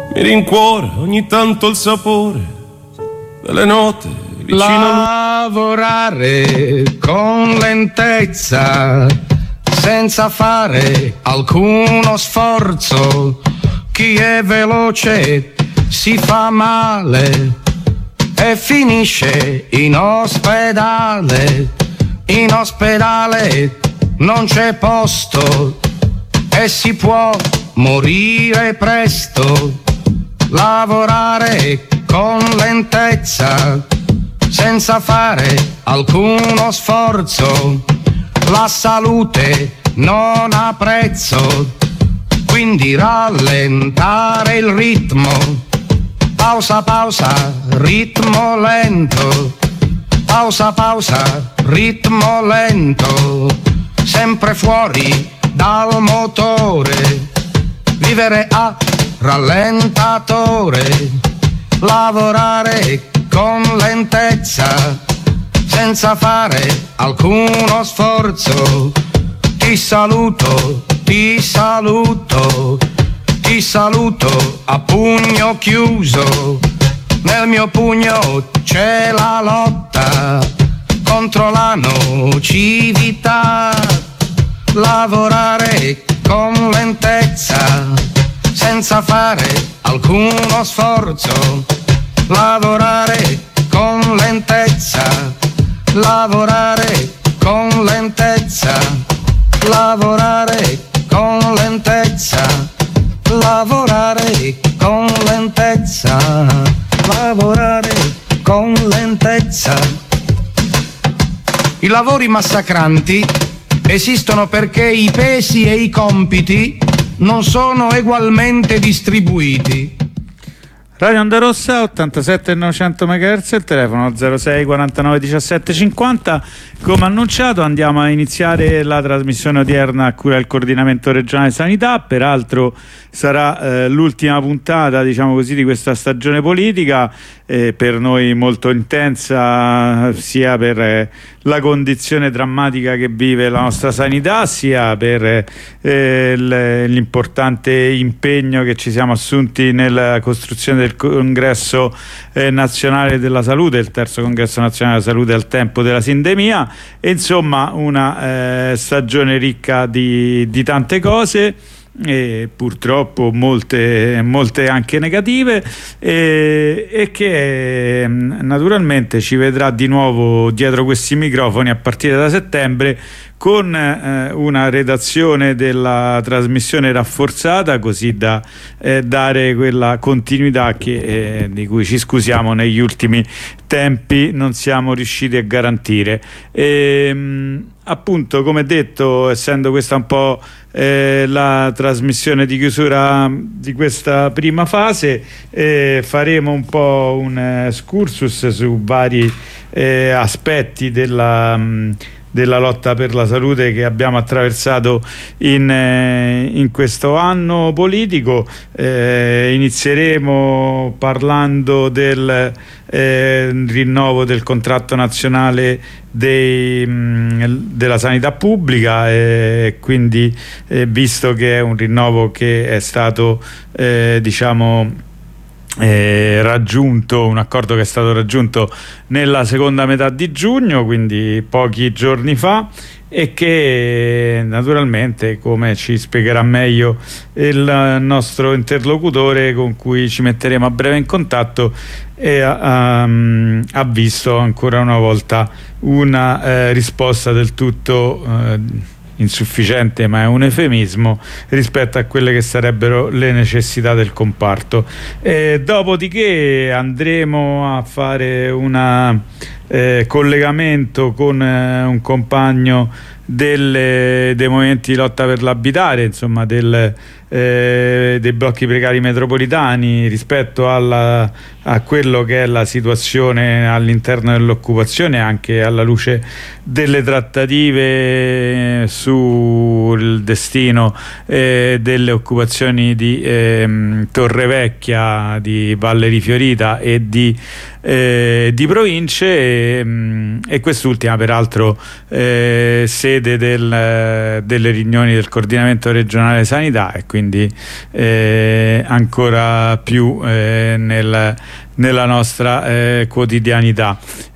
Mi rincuora ogni tanto il sapore delle note vicino a lavorare con lentezza, senza fare alcuno sforzo. Chi è veloce si fa male e finisce in ospedale. In ospedale non c'è posto e si può morire presto. Lavorare con lentezza, senza fare alcuno sforzo. La salute non ha prezzo, quindi rallentare il ritmo. Pausa, pausa, ritmo lento. Pausa, pausa, ritmo lento. Sempre fuori dal motore. Vivere a rallentatore. Lavorare con lentezza, senza fare alcuno sforzo. Ti saluto, ti saluto, ti saluto a pugno chiuso. Nel mio pugno c'è la lotta contro la nocività. Lavorare con lentezza, senza fare alcuno sforzo. Lavorare con lentezza, lavorare con lentezza, lavorare con lentezza, lavorare con lentezza, lavorare con lentezza. I lavori massacranti esistono perché i pesi e i compiti non sono ugualmente distribuiti. Radio Onda Rossa 87.900 MHz, il telefono 06 49 17 50. Come annunciato andiamo a iniziare la trasmissione odierna a cura del Coordinamento Regionale Sanità. Peraltro sarà l'ultima puntata, diciamo così, di questa stagione politica, per noi molto intensa, sia per la condizione drammatica che vive la nostra sanità, sia per l'importante impegno che ci siamo assunti nella costruzione del Congresso Nazionale della Salute, il terzo Congresso Nazionale della Salute al tempo della sindemia. E insomma una stagione ricca di tante cose, e purtroppo molte anche negative, e che naturalmente ci vedrà di nuovo dietro questi microfoni a partire da settembre, con una redazione della trasmissione rafforzata, così da dare quella continuità di cui ci scusiamo negli ultimi tempi non siamo riusciti a garantire. Appunto, come detto, essendo questa un po' la trasmissione di chiusura di questa prima fase, faremo un po' un excursus su vari aspetti della lotta per la salute che abbiamo attraversato in questo anno politico. Inizieremo parlando del rinnovo del contratto nazionale della sanità pubblica, quindi visto che è un rinnovo che è stato raggiunto, un accordo che è stato raggiunto nella seconda metà di giugno, quindi pochi giorni fa, e che naturalmente, come ci spiegherà meglio il nostro interlocutore con cui ci metteremo a breve in contatto, ha visto ancora una volta una risposta del tutto insufficiente, ma è un eufemismo, rispetto a quelle che sarebbero le necessità del comparto. Dopodiché andremo a fare un collegamento con un compagno dei movimenti di lotta per l'abitare, insomma dei blocchi precari metropolitani, rispetto a quello che è la situazione all'interno dell'occupazione, anche alla luce delle trattative sul destino delle occupazioni di Torrevecchia, di Valle Rifiorita e di di province e quest'ultima peraltro sede delle riunioni del coordinamento regionale sanità e quindi ancora più nella nostra quotidianità.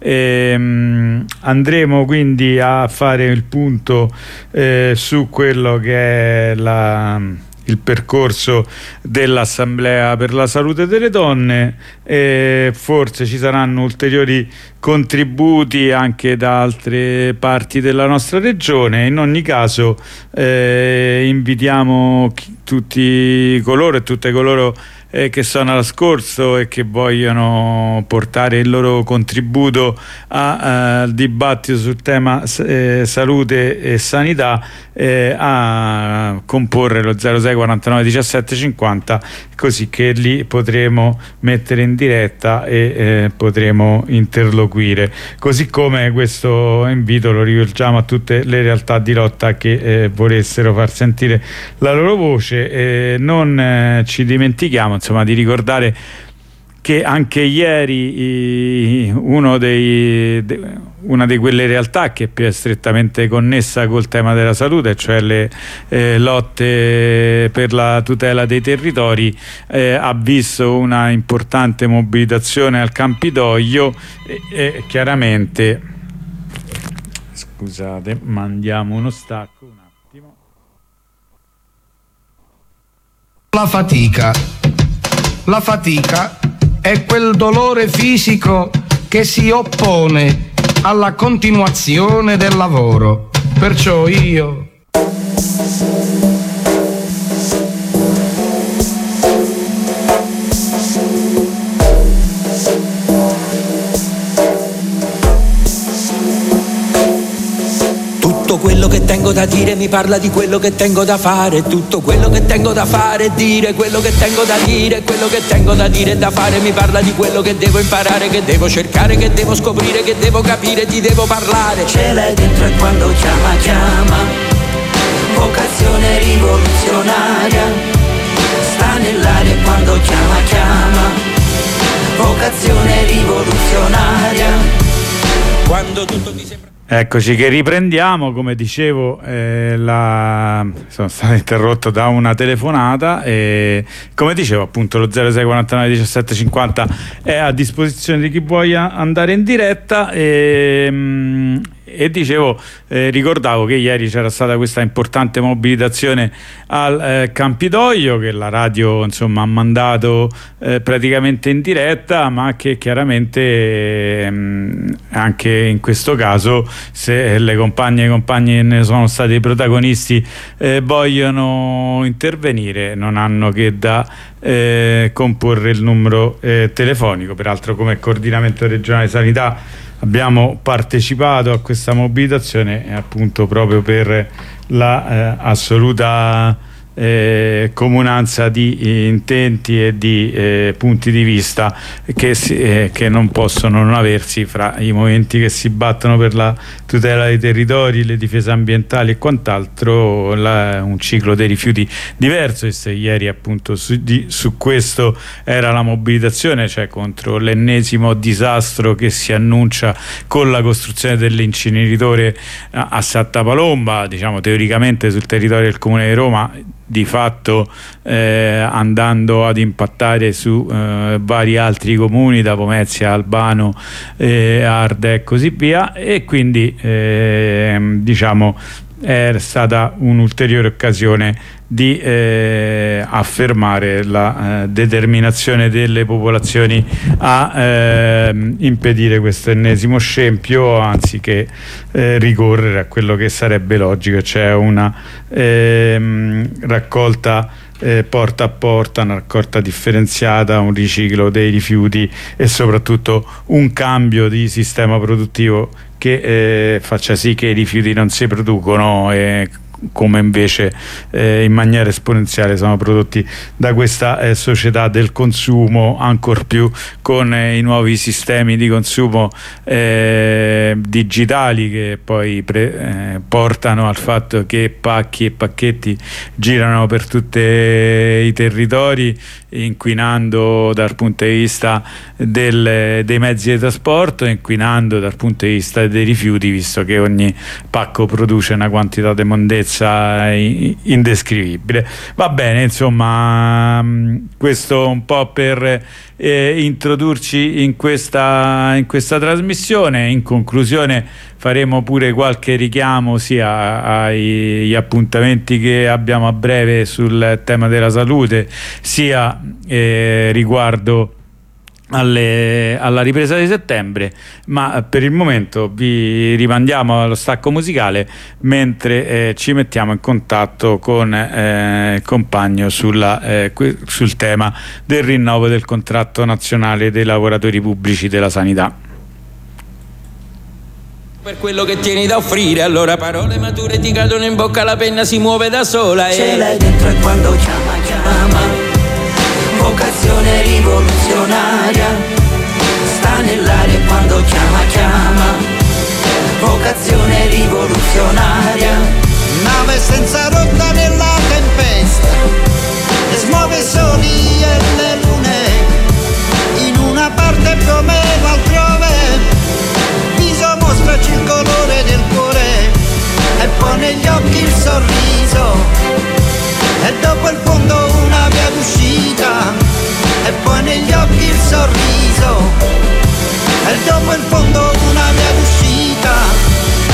Andremo quindi a fare il punto su quello che è il percorso dell'Assemblea per la Salute delle Donne. Forse ci saranno ulteriori contributi anche da altre parti della nostra regione. In ogni caso invitiamo tutti coloro e tutte coloro che sono all'ascolto e che vogliono portare il loro contributo al dibattito sul tema salute e sanità a comporre lo 06 49 17 50, così che lì potremo mettere in diretta e potremo interloquire. Così come questo invito lo rivolgiamo a tutte le realtà di lotta che volessero far sentire la loro voce. Non ci dimentichiamo di ricordare che anche ieri una di quelle realtà che è più strettamente connessa col tema della salute, cioè le lotte per la tutela dei territori, ha visto una importante mobilitazione al Campidoglio e chiaramente, scusate, mandiamo uno stacco un attimo. La fatica è quel dolore fisico che si oppone alla continuazione del lavoro. Perciò io tutto quello che tengo da dire mi parla di quello che tengo da fare. Tutto quello che tengo da fare è dire quello che tengo da dire. Quello che tengo da dire e da fare mi parla di quello che devo imparare, che devo cercare, che devo scoprire, che devo capire, ti devo parlare. Ce l'hai dentro e quando chiama, chiama. Vocazione rivoluzionaria. Sta nell'aria e quando chiama, chiama. Vocazione rivoluzionaria. Quando tutto ti sembra... Eccoci che riprendiamo. Come dicevo, sono stato interrotto da una telefonata e come dicevo appunto lo 06 49 17 50 è a disposizione di chi voglia andare in diretta e dicevo, ricordavo che ieri c'era stata questa importante mobilitazione al Campidoglio che la radio ha mandato praticamente in diretta, ma che chiaramente anche in questo caso, se le compagne e i compagni che ne sono stati protagonisti vogliono intervenire, non hanno che da comporre il numero telefonico. Peraltro, come coordinamento regionale sanità abbiamo partecipato a questa mobilitazione appunto proprio per la assoluta comunanza di intenti e di punti di vista che non possono non aversi fra i movimenti che si battono per la tutela dei territori, le difese ambientali e quant'altro, un ciclo dei rifiuti diverso. E ieri appunto su questo era la mobilitazione, cioè contro l'ennesimo disastro che si annuncia con la costruzione dell'inceneritore a Santa Palomba, teoricamente sul territorio del Comune di Roma, di fatto andando ad impattare su vari altri comuni, da Pomezia, Albano, Arde e così via, e quindi è stata un'ulteriore occasione di affermare la determinazione delle popolazioni a impedire questo ennesimo scempio, anziché ricorrere a quello che sarebbe logico, cioè una raccolta porta a porta, una raccolta differenziata, un riciclo dei rifiuti e soprattutto un cambio di sistema produttivo che faccia sì che i rifiuti non si producono come invece in maniera esponenziale sono prodotti da questa società del consumo, ancor più con i nuovi sistemi di consumo digitali che poi portano al fatto che pacchi e pacchetti girano per tutti i territori, inquinando dal punto di vista dei mezzi di trasporto, inquinando dal punto di vista dei rifiuti, visto che ogni pacco produce una quantità di immondezza indescrivibile. Va bene, insomma, questo un po' per introdurci in questa trasmissione. In conclusione faremo pure qualche richiamo sia agli appuntamenti che abbiamo a breve sul tema della salute, sia riguardo alla ripresa di settembre, ma per il momento vi rimandiamo allo stacco musicale mentre ci mettiamo in contatto con il compagno sul tema del rinnovo del contratto nazionale dei lavoratori pubblici della sanità. Per quello che tieni da offrire, allora parole mature ti cadono in bocca, la penna si muove da sola e ce l'hai dentro e quando chiama vocazione rivoluzionaria sta nell'aria quando chiama vocazione rivoluzionaria. Nave senza rotta nella tempesta e smuove soli e le lune in una parte più o meno altrove. Viso mostraci il colore del cuore e poi negli occhi il sorriso e dopo il fondo una via d'uscita e poi negli occhi il sorriso e dopo il fondo una via d'uscita.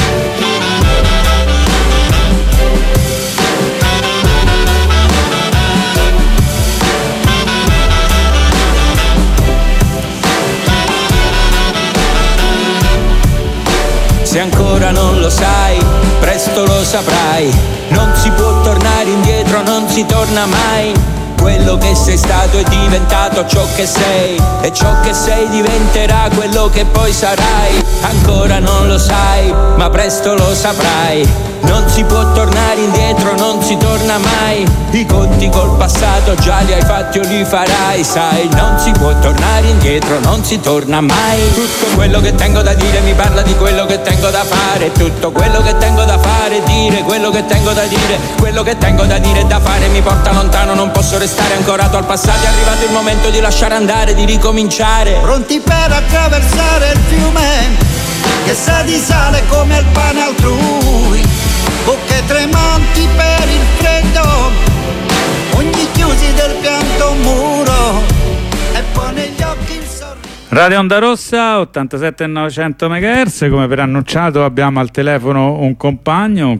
Se ancora non lo sai, presto lo saprai. Non si può tornare indietro, non si torna mai. Quello che sei stato è diventato ciò che sei, e ciò che sei diventerà quello che poi sarai. Ancora non lo sai, ma presto lo saprai. Non si può tornare indietro, non si torna mai. I conti col passato già li hai fatti o li farai, sai. Non si può tornare indietro, non si torna mai. Tutto quello che tengo da dire mi parla di quello che tengo da fare. Tutto quello che tengo da fare, dire quello che tengo da dire. Quello che tengo da dire e da fare mi porta lontano, non posso restare ancorato al passato. È arrivato il momento di lasciare andare, di ricominciare. Pronti per attraversare il fiume che sa di sale come il pane altrui, bocche tremanti per il freddo, ogni chiusi del pianto un muro e poi negli occhi il sorriso. Radio Onda Rossa 87.900 MHz, come preannunciato abbiamo al telefono un compagno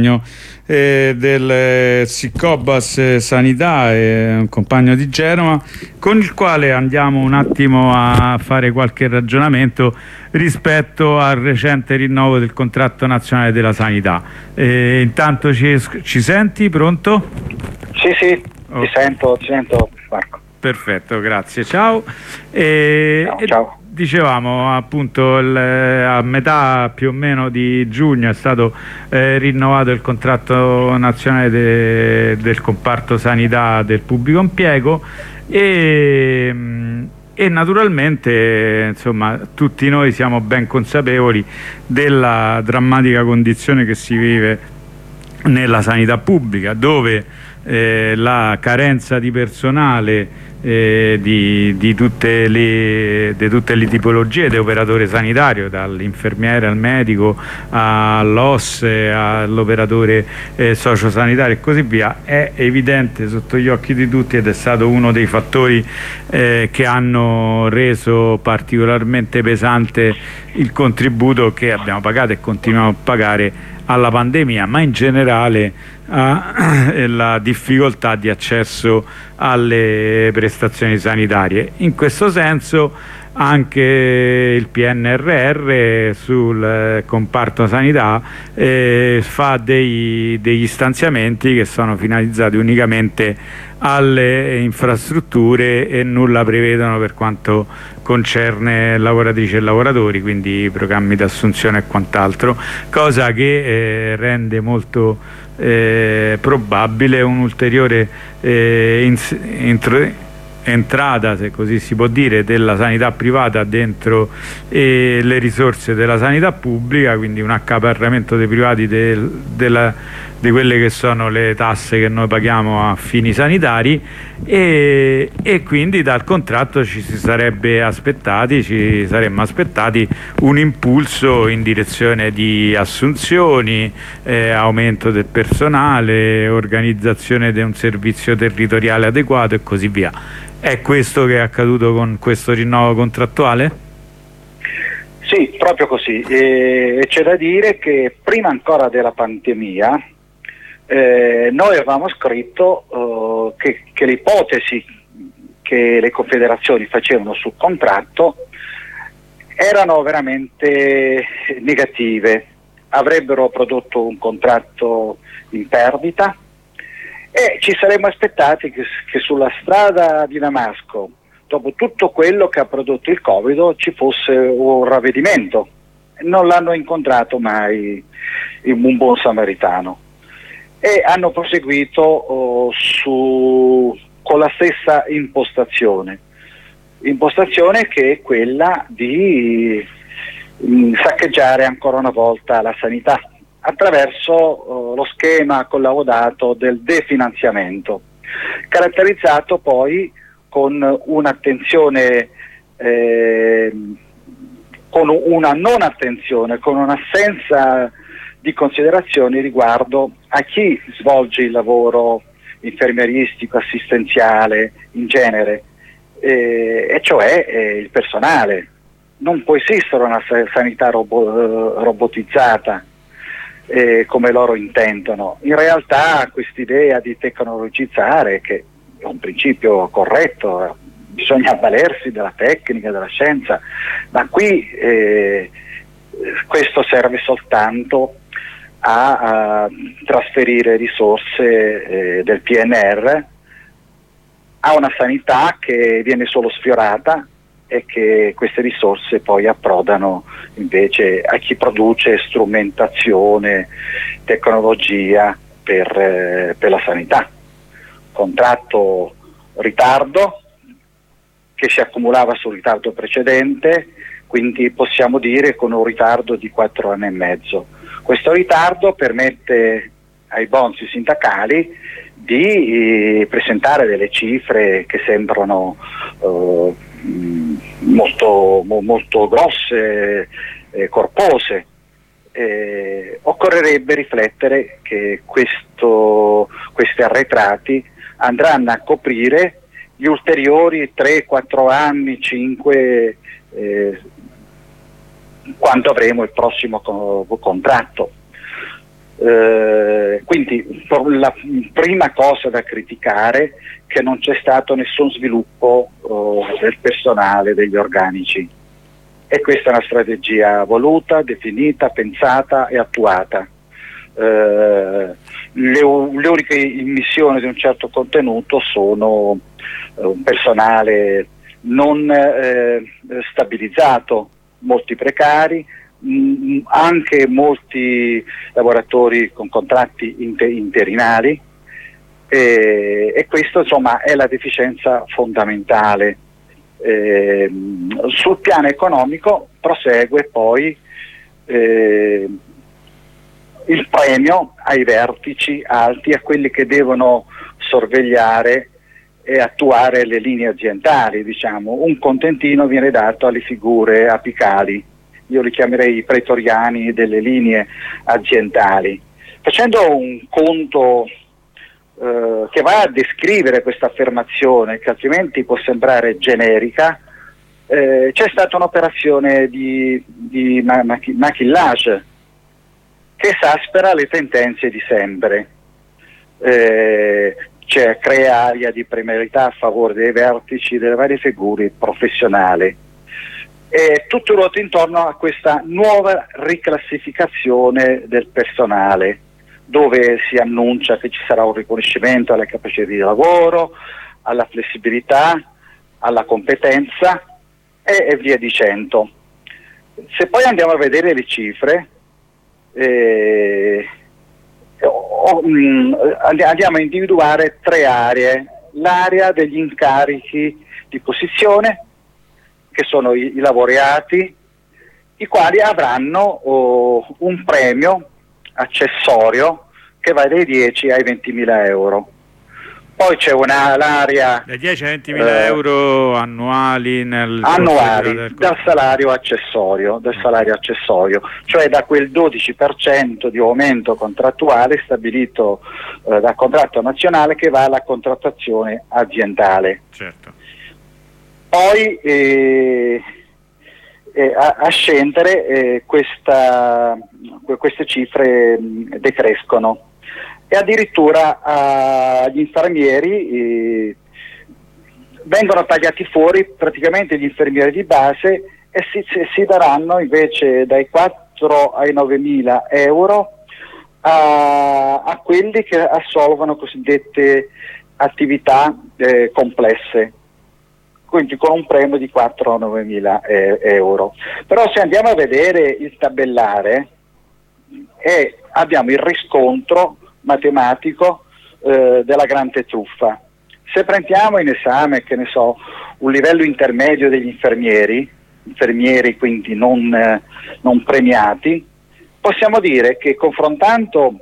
del Siccobas Sanità, un compagno di Genova, con il quale andiamo un attimo a fare qualche ragionamento rispetto al recente rinnovo del contratto nazionale della sanità. Intanto ci senti? Pronto? Sì, Okay. ti sento Marco. Perfetto, grazie, ciao. Ciao. Dicevamo appunto a metà più o meno di giugno è stato rinnovato il contratto nazionale del comparto sanità del pubblico impiego e naturalmente, insomma, tutti noi siamo ben consapevoli della drammatica condizione che si vive nella sanità pubblica, dove la carenza di personale di tutte le tipologie di operatore sanitario, dall'infermiere al medico all'OS all'operatore sociosanitario e così via, è evidente sotto gli occhi di tutti ed è stato uno dei fattori che hanno reso particolarmente pesante il contributo che abbiamo pagato e continuiamo a pagare alla pandemia, ma in generale la difficoltà di accesso alle prestazioni sanitarie. In questo senso anche il PNRR sul comparto sanità fa degli stanziamenti che sono finalizzati unicamente alle infrastrutture e nulla prevedono per quanto concerne lavoratrici e lavoratori, quindi programmi di assunzione e quant'altro, cosa che rende molto probabile un'ulteriore entrata, se così si può dire, della sanità privata dentro le risorse della sanità pubblica, quindi un accaparramento dei privati di quelle che sono le tasse che noi paghiamo a fini sanitari, e quindi dal contratto ci saremmo aspettati un impulso in direzione di assunzioni, aumento del personale, organizzazione di un servizio territoriale adeguato e così via. È questo che è accaduto con questo rinnovo contrattuale? Sì, proprio così. C'è da dire che prima ancora della pandemia noi avevamo scritto che le ipotesi che le confederazioni facevano sul contratto erano veramente negative, avrebbero prodotto un contratto in perdita, e ci saremmo aspettati che sulla strada di Damasco, dopo tutto quello che ha prodotto il Covid, ci fosse un ravvedimento. Non l'hanno incontrato mai un buon samaritano, e hanno proseguito con la stessa impostazione che è quella di saccheggiare ancora una volta la sanità attraverso lo schema collaudato del definanziamento, caratterizzato poi con un'attenzione, con una non attenzione, con un'assenza di considerazioni riguardo a chi svolge il lavoro infermieristico, assistenziale in genere, e cioè il personale. Non può esistere una sanità robotizzata come loro intendono. In realtà quest'idea di tecnologizzare, che è un principio corretto, bisogna avvalersi della tecnica, della scienza, ma qui questo serve soltanto a trasferire risorse del PNR a una sanità che viene solo sfiorata, e che queste risorse poi approdano invece a chi produce strumentazione, tecnologia per la sanità. Contratto ritardo che si accumulava sul ritardo precedente, quindi possiamo dire con un ritardo di 4 anni e mezzo. Questo ritardo permette ai bonzi sindacali di presentare delle cifre che sembrano molto grosse, corpose. Occorrerebbe riflettere che questi arretrati andranno a coprire gli ulteriori 3, 4 anni, 5, quando avremo il prossimo contratto. Quindi la prima cosa da criticare è che non c'è stato nessun sviluppo del personale, degli organici, e questa è una strategia voluta, definita, pensata e attuata. Le uniche immissioni di un certo contenuto sono un personale non stabilizzato, molti precari, anche molti lavoratori con contratti interinali, e questo insomma è la deficienza fondamentale. Sul piano economico prosegue poi il premio ai vertici alti, a quelli che devono sorvegliare e attuare le linee aziendali, diciamo. Un contentino viene dato alle figure apicali, io li chiamerei i pretoriani delle linee aziendali. Facendo un conto che va a descrivere questa affermazione, che altrimenti può sembrare generica, c'è stata un'operazione di maquillage che esaspera le tendenze di sempre. Crea aria di premialità a favore dei vertici delle varie figure professionali, e tutto ruota intorno a questa nuova riclassificazione del personale, dove si annuncia che ci sarà un riconoscimento alle capacità di lavoro, alla flessibilità, alla competenza e via dicendo. Se poi andiamo a vedere le cifre, andiamo a individuare 3 aree: l'area degli incarichi di posizione, che sono i laureati, i quali avranno un premio accessorio che va dai 10 ai 20.000 euro. Poi c'è l'area da 10 a 20.000 euro annuali dal salario accessorio, cioè da quel 12% di aumento contrattuale stabilito dal contratto nazionale che va alla contrattazione aziendale. Certo. Poi a scendere queste cifre decrescono. E addirittura gli infermieri vengono tagliati fuori praticamente gli infermieri di base e si daranno invece dai 4 ai 9.000 euro a quelli che assolvono cosiddette attività complesse, quindi con un premio di 4 a 9.000 euro. Però se andiamo a vedere il tabellare abbiamo il riscontro matematico della grande truffa. Se prendiamo in esame, che ne so, un livello intermedio degli infermieri quindi non premiati, possiamo dire che confrontando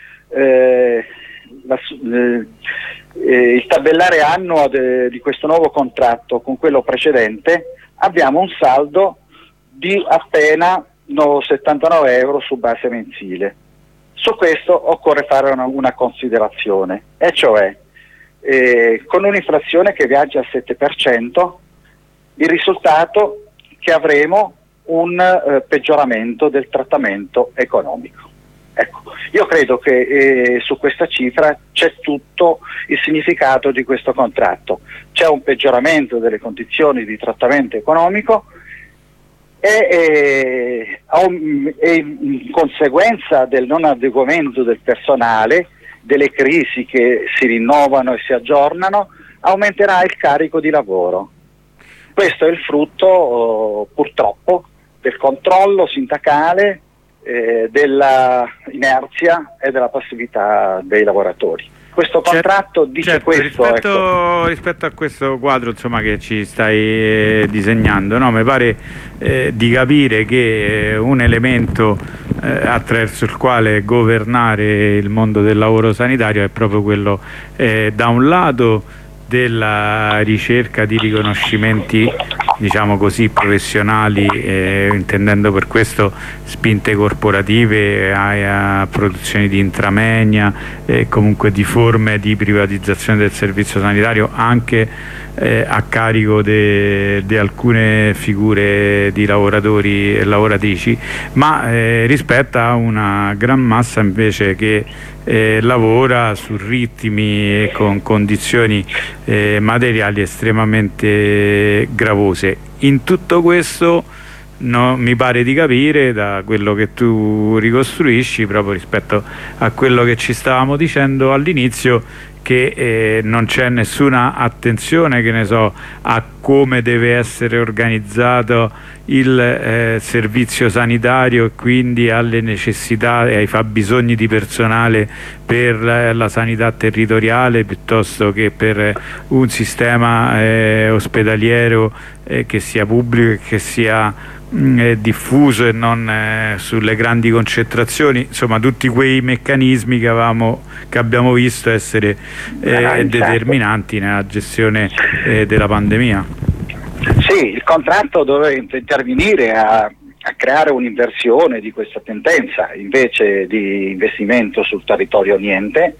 il tabellare annuo di questo nuovo contratto con quello precedente abbiamo un saldo di appena 79 euro su base mensile. Su questo occorre fare una considerazione, e cioè con un'inflazione che viaggia al 7%, il risultato che avremo un peggioramento del trattamento economico. Ecco, io credo che su questa cifra c'è tutto il significato di questo contratto. C'è un peggioramento delle condizioni di trattamento economico e in conseguenza del non adeguamento del personale, delle crisi che si rinnovano e si aggiornano, aumenterà il carico di lavoro. Questo è il frutto purtroppo del controllo sindacale, della inerzia e della passività dei lavoratori. Questo contratto dice questo. Rispetto a questo quadro, insomma, che ci stai disegnando, no? Mi pare di capire che un elemento attraverso il quale governare il mondo del lavoro sanitario è proprio quello, da un lato, della ricerca di riconoscimenti, diciamo così, professionali, intendendo per questo spinte corporative a produzioni di intramenia, comunque di forme di privatizzazione del servizio sanitario anche a carico di alcune figure di lavoratori e lavoratrici, ma rispetto a una gran massa invece che lavora su ritmi e con condizioni materiali estremamente gravose. In tutto questo mi pare di capire, da quello che tu ricostruisci, proprio rispetto a quello che ci stavamo dicendo all'inizio, che non c'è nessuna attenzione, che ne so, a come deve essere organizzato il servizio sanitario e quindi alle necessità e ai fabbisogni di personale per la sanità territoriale, piuttosto che per un sistema ospedaliero che sia pubblico e che sia diffuso e non sulle grandi concentrazioni. Insomma, tutti quei meccanismi che abbiamo visto essere determinanti nella gestione della pandemia. Sì, il contratto doveva intervenire a creare un'inversione di questa tendenza. Invece di investimento sul territorio niente,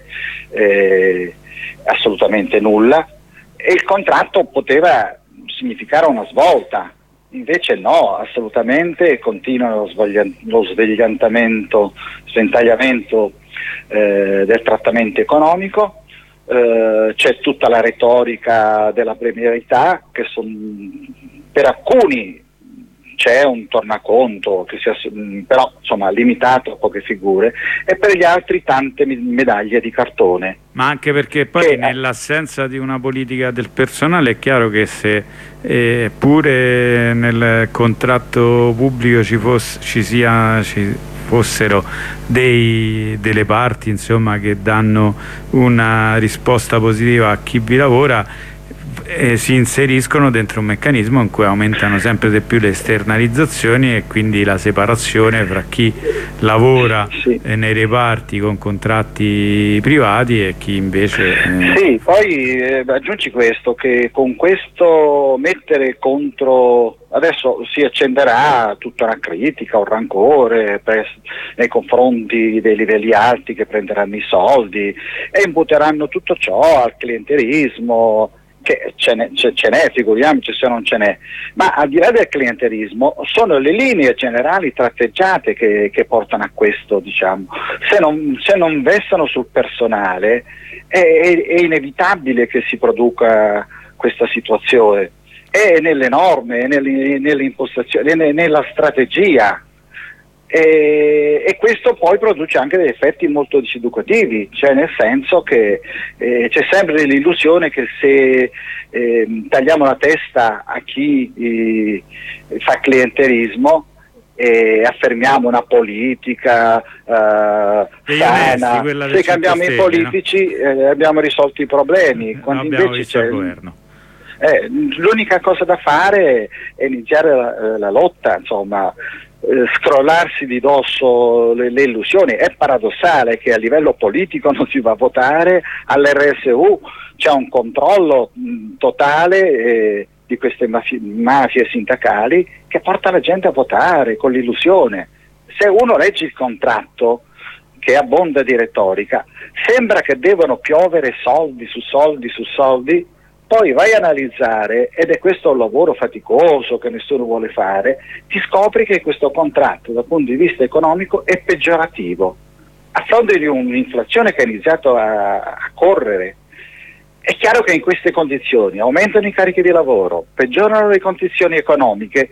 assolutamente nulla, e il contratto poteva significare una svolta. Invece no, assolutamente continua lo sventagliamento del trattamento economico. C'è tutta la retorica della premialità, che per alcuni c'è un tornaconto però insomma limitato a poche figure, e per gli altri tante medaglie di cartone. Ma anche perché poi nell'assenza di una politica del personale è chiaro che se pure nel contratto pubblico ci fossero delle parti, insomma, che danno una risposta positiva a chi vi lavora, si inseriscono dentro un meccanismo in cui aumentano sempre di più le esternalizzazioni e quindi la separazione fra chi lavora nei reparti con contratti privati e chi invece Sì, poi aggiungi questo, che con questo mettere contro, adesso si accenderà tutta una critica, un rancore nei confronti dei livelli alti che prenderanno i soldi e imputeranno tutto ciò al clientelismo, che ce n'è, figuriamoci se non ce n'è, ma al di là del clientelismo sono le linee generali tratteggiate che portano a questo, diciamo. Se non versano sul personale è inevitabile che si produca questa situazione, è nelle norme, nelle impostazioni, nella strategia. E questo poi produce anche degli effetti molto diseducativi, cioè nel senso che c'è sempre l'illusione che se tagliamo la testa a chi fa clientelismo e affermiamo una politica sana, se cambiamo i politici, no? Abbiamo risolto i problemi, quando invece c'è il governo. L'unica cosa da fare è iniziare la lotta, insomma, scrollarsi di dosso le illusioni. È paradossale che a livello politico non si va a votare, all'RSU c'è un controllo totale di queste mafie sindacali che porta la gente a votare con l'illusione. Se uno legge il contratto, che abbonda di retorica, sembra che devono piovere soldi su soldi su soldi. Poi vai a analizzare, ed è questo un lavoro faticoso che nessuno vuole fare, ti scopri che questo contratto dal punto di vista economico è peggiorativo. A fronte di un'inflazione che ha iniziato a correre, è chiaro che in queste condizioni aumentano i carichi di lavoro, peggiorano le condizioni economiche,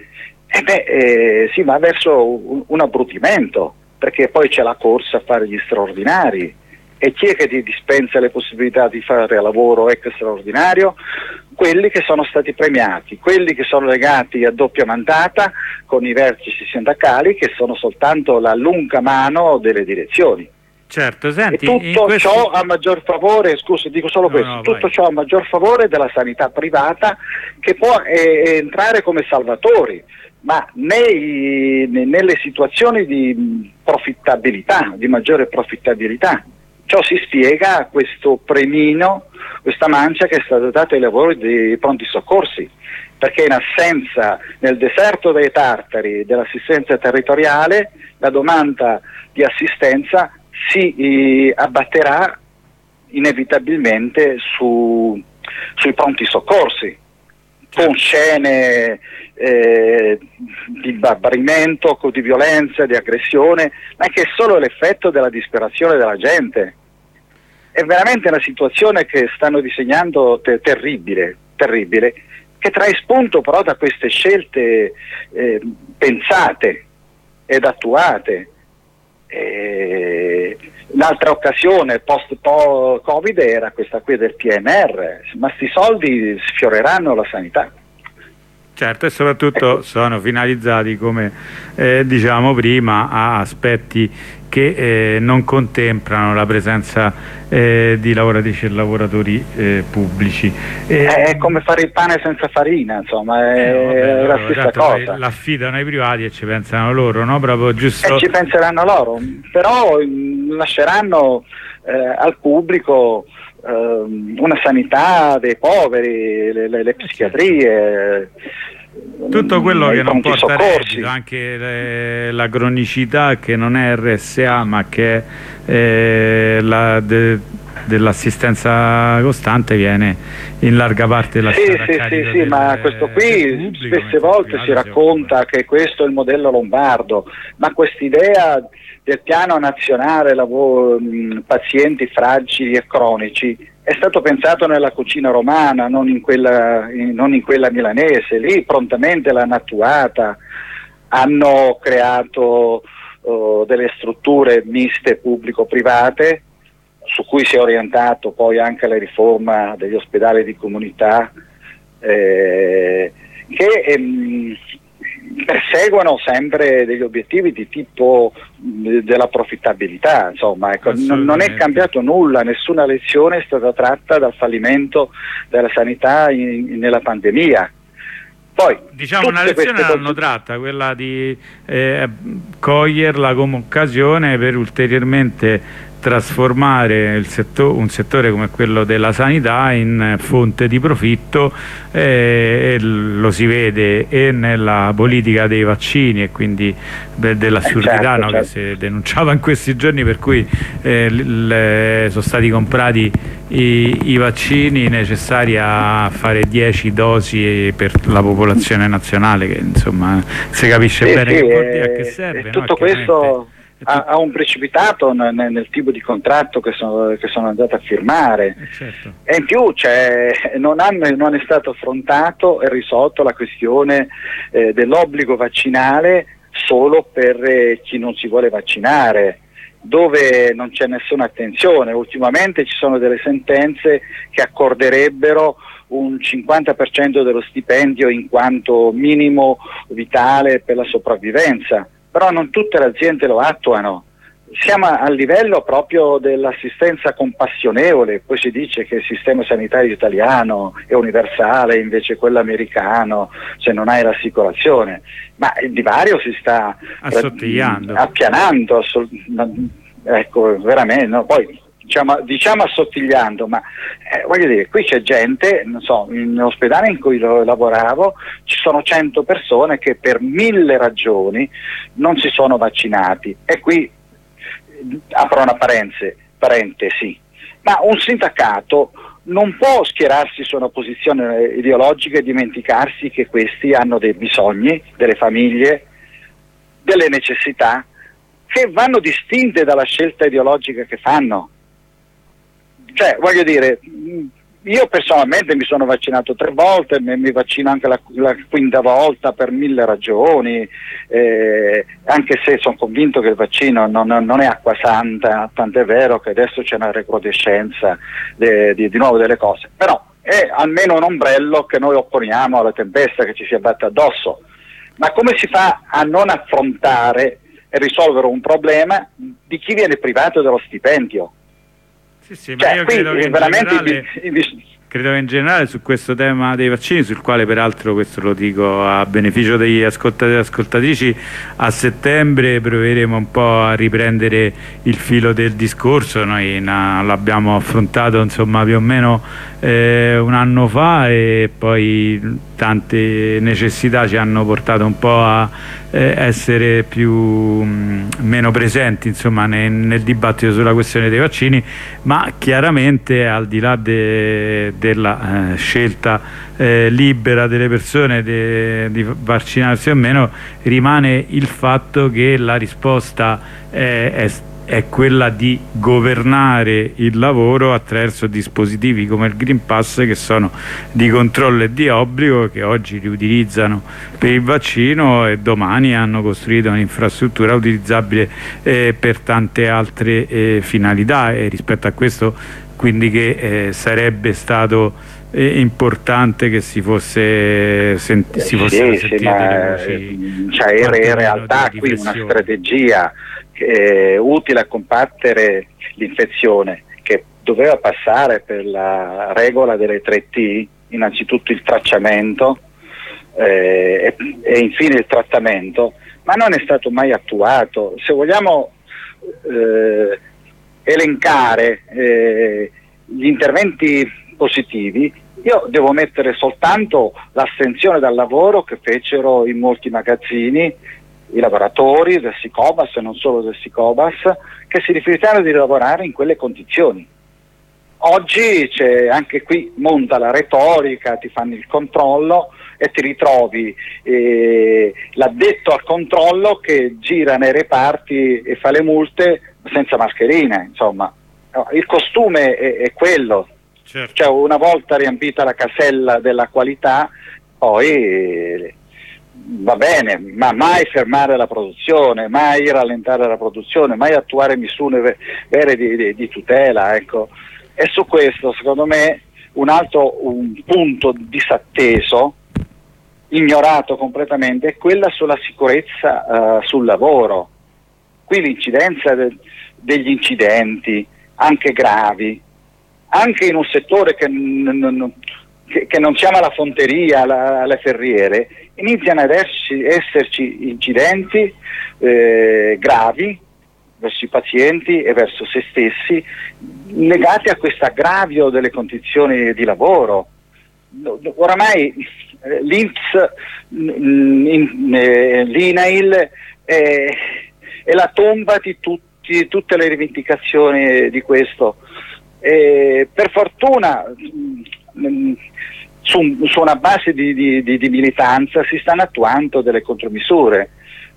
si va verso un abbrutimento, perché poi c'è la corsa a fare gli straordinari. E chi è che ti dispensa le possibilità di fare lavoro straordinario? Quelli che sono stati premiati, quelli che sono legati a doppia mandata con i vertici sindacali, che sono soltanto la lunga mano delle direzioni. Certo, senti, e tutto ciò a maggior favore, scusa, dico solo questo, tutto ciò a maggior favore della sanità privata, che può entrare come salvatori, ma nelle situazioni di profittabilità, di maggiore profittabilità. Ciò si spiega a questo premino, questa mancia che è stata data ai lavori dei pronti soccorsi, perché in assenza nel deserto dei tartari dell'assistenza territoriale, la domanda di assistenza si abbatterà inevitabilmente sui pronti soccorsi, con scene di barbarimento, di violenza, di aggressione, ma che è solo l'effetto della disperazione della gente. È veramente una situazione che stanno disegnando terribile, che trae spunto però da queste scelte pensate ed attuate. Un'altra occasione post-Covid era questa qui del PNR, ma sti soldi sfioreranno la sanità. Certo, e soprattutto sono finalizzati, come diciamo prima, a aspetti che non contemplano la presenza di lavoratrici e lavoratori pubblici. È come fare il pane senza farina, insomma, è la stessa cosa. L'affidano ai privati e ci pensano loro, no? Proprio giusto. E ci penseranno loro, però lasceranno al pubblico una sanità dei poveri, le psichiatrie, tutto quello che non porta reddito, anche la cronicità che non è RSA ma che è dell'assistenza costante, viene in larga parte lasciata a carico sì, ma questo qui spesse volte si racconta che questo è il modello lombardo, ma quest'idea del piano nazionale pazienti fragili e cronici è stato pensato nella cucina romana, non in quella milanese. Lì prontamente l'hanno attuata, hanno creato delle strutture miste pubblico-private, su cui si è orientato poi anche la riforma degli ospedali di comunità, che per seguono sempre degli obiettivi di tipo della profittabilità, insomma, ecco, non è cambiato nulla, nessuna lezione è stata tratta dal fallimento della sanità nella pandemia. Poi, diciamo una lezione l'hanno tratta, quella di coglierla come occasione per ulteriormente trasformare un settore come quello della sanità in fonte di profitto, e lo si vede e nella politica dei vaccini e quindi dell'assurdità, no, che si denunciava in questi giorni, per cui sono stati comprati i vaccini necessari a fare 10 dosi per la popolazione nazionale, che insomma si capisce bene che vuol dire, a che serve. Tutto questo ha un precipitato nel tipo di contratto che sono andato a firmare, certo. E in più non è stato affrontato e risolto la questione dell'obbligo vaccinale solo per chi non si vuole vaccinare, dove non c'è nessuna attenzione. Ultimamente ci sono delle sentenze che accorderebbero un 50% dello stipendio in quanto minimo vitale per la sopravvivenza, però non tutte le aziende lo attuano. Siamo a livello proprio dell'assistenza compassionevole, poi si dice che il sistema sanitario italiano è universale, invece quello americano, se non hai l'assicurazione, ma il divario si sta appianando, ecco, veramente, no? Poi diciamo assottigliando, ma voglio dire, qui c'è gente, non so, in ospedale in cui lavoravo ci sono 100 persone che per 1000 ragioni non si sono vaccinati, e qui apro una parentesi, ma un sindacato non può schierarsi su una posizione ideologica e dimenticarsi che questi hanno dei bisogni, delle famiglie, delle necessità che vanno distinte dalla scelta ideologica che fanno. Cioè, voglio dire, io personalmente mi sono vaccinato 3 volte, mi vaccino anche la 5ª volta per 1000 ragioni, anche se sono convinto che il vaccino non è acqua santa, tant'è vero che adesso c'è una recrudescenza di nuovo delle cose, però è almeno un ombrello che noi opponiamo alla tempesta che ci si abbatte addosso. Ma come si fa a non affrontare e risolvere un problema di chi viene privato dello stipendio? Sì, ma io credo che veramente credo che in generale su questo tema dei vaccini, sul quale peraltro, questo lo dico a beneficio degli ascoltatori e ascoltatrici, a settembre proveremo un po' a riprendere il filo del discorso. Noi l'abbiamo affrontato insomma più o meno un anno fa, e poi tante necessità ci hanno portato un po' a essere meno presenti insomma nel dibattito sulla questione dei vaccini, ma chiaramente al di là della scelta libera delle persone di vaccinarsi o meno, rimane il fatto che la risposta è quella di governare il lavoro attraverso dispositivi come il Green Pass, che sono di controllo e di obbligo, che oggi li utilizzano per il vaccino e domani hanno costruito un'infrastruttura utilizzabile per tante altre finalità, e rispetto a questo quindi che sarebbe stato importante che si fosse sentire c'è in realtà qui una strategia utile a combattere l'infezione, che doveva passare per la regola delle 3T, innanzitutto il tracciamento e infine il trattamento, ma non è stato mai attuato. Se vogliamo elencare gli interventi positivi, io devo mettere soltanto l'astensione dal lavoro che fecero in molti magazzini i lavoratori del Sicobas e non solo del Sicobas, che si rifiutarono di lavorare in quelle condizioni. Oggi anche qui monta la retorica, ti fanno il controllo e ti ritrovi l'addetto al controllo che gira nei reparti e fa le multe senza mascherine, insomma. Il costume è quello. Certo. Cioè, una volta riempita la casella della qualità, poi va bene, ma mai fermare la produzione, mai rallentare la produzione, mai attuare misure vere di tutela, ecco. E su questo, secondo me, un punto disatteso ignorato completamente è quella sulla sicurezza sul lavoro. Qui l'incidenza degli incidenti, anche gravi, anche in un settore che non chiama la fonteria, le ferriere, iniziano ad esserci incidenti gravi verso i pazienti e verso se stessi, legati a questo aggravio delle condizioni di lavoro. Oramai l'INPS, l'INAIL è la tomba di tutte le rivendicazioni di questo. Per fortuna su una base di militanza si stanno attuando delle contromisure.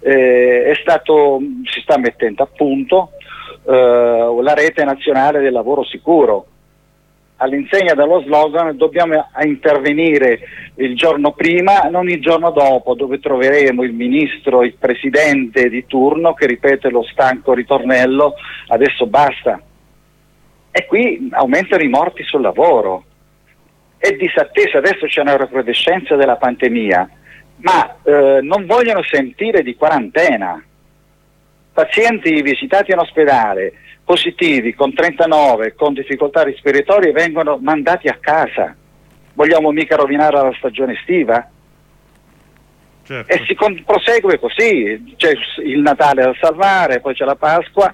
Si sta mettendo a punto la rete nazionale del lavoro sicuro. All'insegna dello slogan dobbiamo intervenire il giorno prima, non il giorno dopo, dove troveremo il ministro, il presidente di turno che ripete lo stanco ritornello adesso basta. E qui aumentano i morti sul lavoro. È disattesa, adesso c'è una recrudescenza della pandemia, ma non vogliono sentire di quarantena. Pazienti visitati in ospedale, positivi, con 39, con difficoltà respiratorie, vengono mandati a casa. Vogliamo mica rovinare la stagione estiva? Certo. E si prosegue così, c'è il Natale da salvare, poi c'è la Pasqua,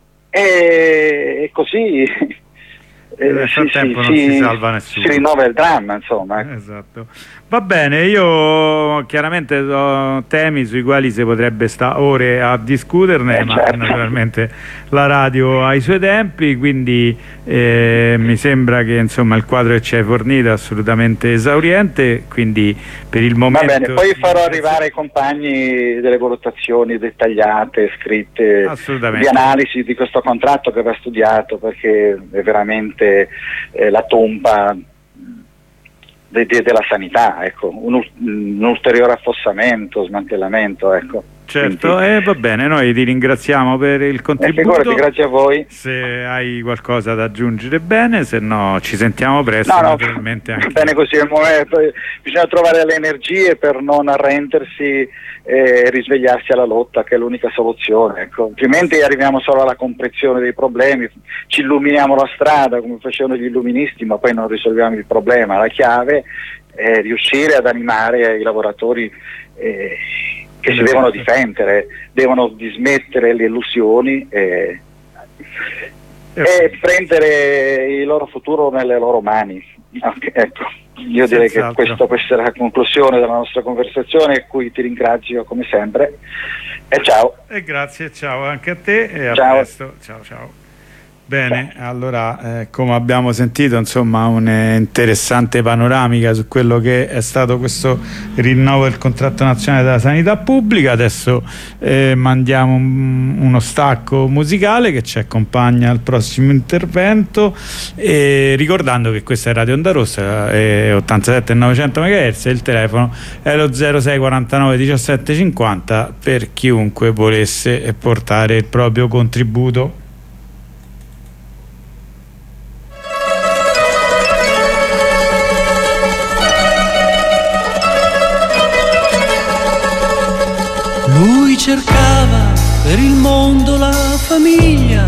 e così nel frattempo non si salva nessuno, si rinnova il dramma, insomma. Esatto. Va bene, io chiaramente ho temi sui quali si potrebbe stare ore a discuterne, ma certo. Naturalmente la radio ha i suoi tempi, quindi mi sembra che insomma il quadro che ci hai fornito è assolutamente esauriente, quindi per il momento... Va bene, poi farò arrivare ai compagni delle valutazioni dettagliate, scritte, di analisi di questo contratto che va studiato, perché è veramente la tomba della sanità, ecco, un ulteriore affossamento, smantellamento, ecco. Certo, va bene, noi ti ringraziamo per il contributo. Figurati, grazie a voi. Se hai qualcosa da aggiungere bene, se no ci sentiamo presto. No, naturalmente anche. Bene così, bisogna trovare le energie per non arrendersi e risvegliarsi alla lotta, che è l'unica soluzione, ecco. Altrimenti arriviamo solo alla comprensione dei problemi, ci illuminiamo la strada come facevano gli illuministi, ma poi non risolviamo il problema. La chiave è riuscire ad animare i lavoratori che si devono difendere, devono dismettere le illusioni e prendere il loro futuro nelle loro mani. Ecco, io direi che questa può essere la conclusione della nostra conversazione, a cui ti ringrazio come sempre e ciao. E grazie, ciao anche a te e ciao. A presto. Ciao. Bene, allora come abbiamo sentito, insomma, un'interessante panoramica su quello che è stato questo rinnovo del contratto nazionale della sanità pubblica. Adesso mandiamo uno stacco musicale che ci accompagna al prossimo intervento, e ricordando che questa è Radio Onda Rossa, 87 e 900 MHz, e il telefono è lo 06 49 17 50 per chiunque volesse portare il proprio contributo. Lui cercava per il mondo la famiglia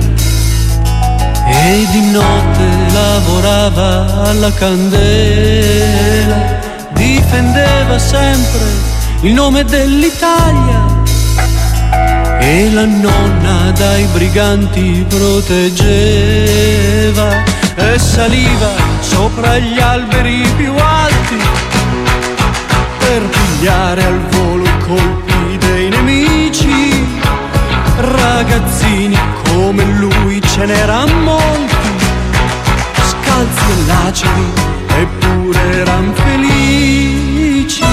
e di notte lavorava alla candela, difendeva sempre il nome dell'Italia e la nonna dai briganti proteggeva, e saliva sopra gli alberi più alti per pigliare al volo i colpi dei nemici. Ragazzini come lui ce n'eran molti, scalzi e laceri, eppure eran felici.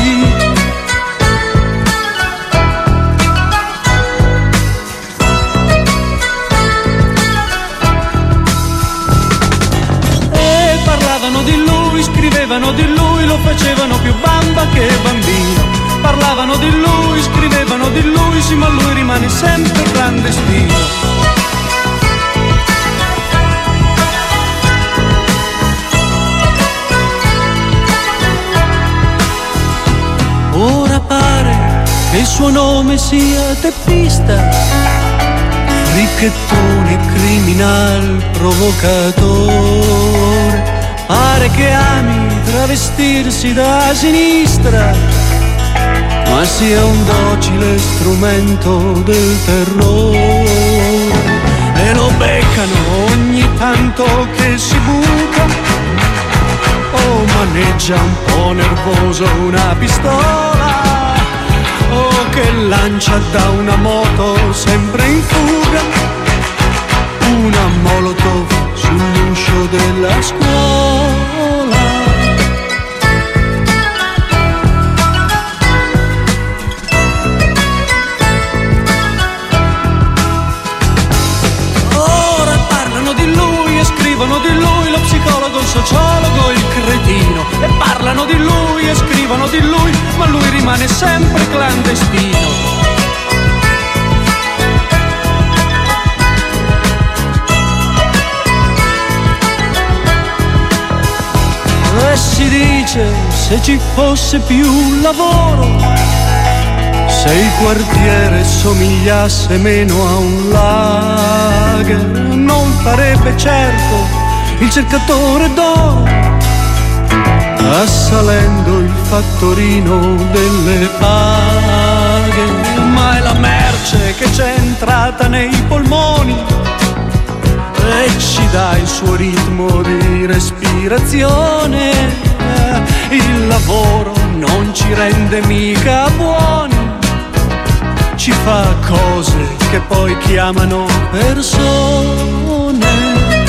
E parlavano di lui, scrivevano di lui, lo facevano più bamba che bambino. Parlavano di lui, scrivevano di lui, sì, ma lui rimane sempre clandestino. suo nome sia teppista, ricchettone, criminal, provocatore. Pare che ami travestirsi da sinistra, ma sia un docile strumento del terrore. E lo beccano ogni tanto che si buca, o maneggia un po' nervoso una pistola, o che lancia da una moto sempre in fuga una molotov sull'uscio della scuola. Ora parlano di lui e scrivono di lui, lo psicologo, il sociologo, il cretino, e parlano di lui e scrivono di lui, ma lui rimane sempre clandestino. E si dice, se ci fosse più lavoro, se il quartiere somigliasse meno a un lager, non farebbe certo il cercatore d'oro, assalendo il fattorino delle paghe. Ma è la merce che c'è entrata nei polmoni e ci dà il suo ritmo di respirazione. Il lavoro non ci rende mica buoni, ci fa cose che poi chiamano persone.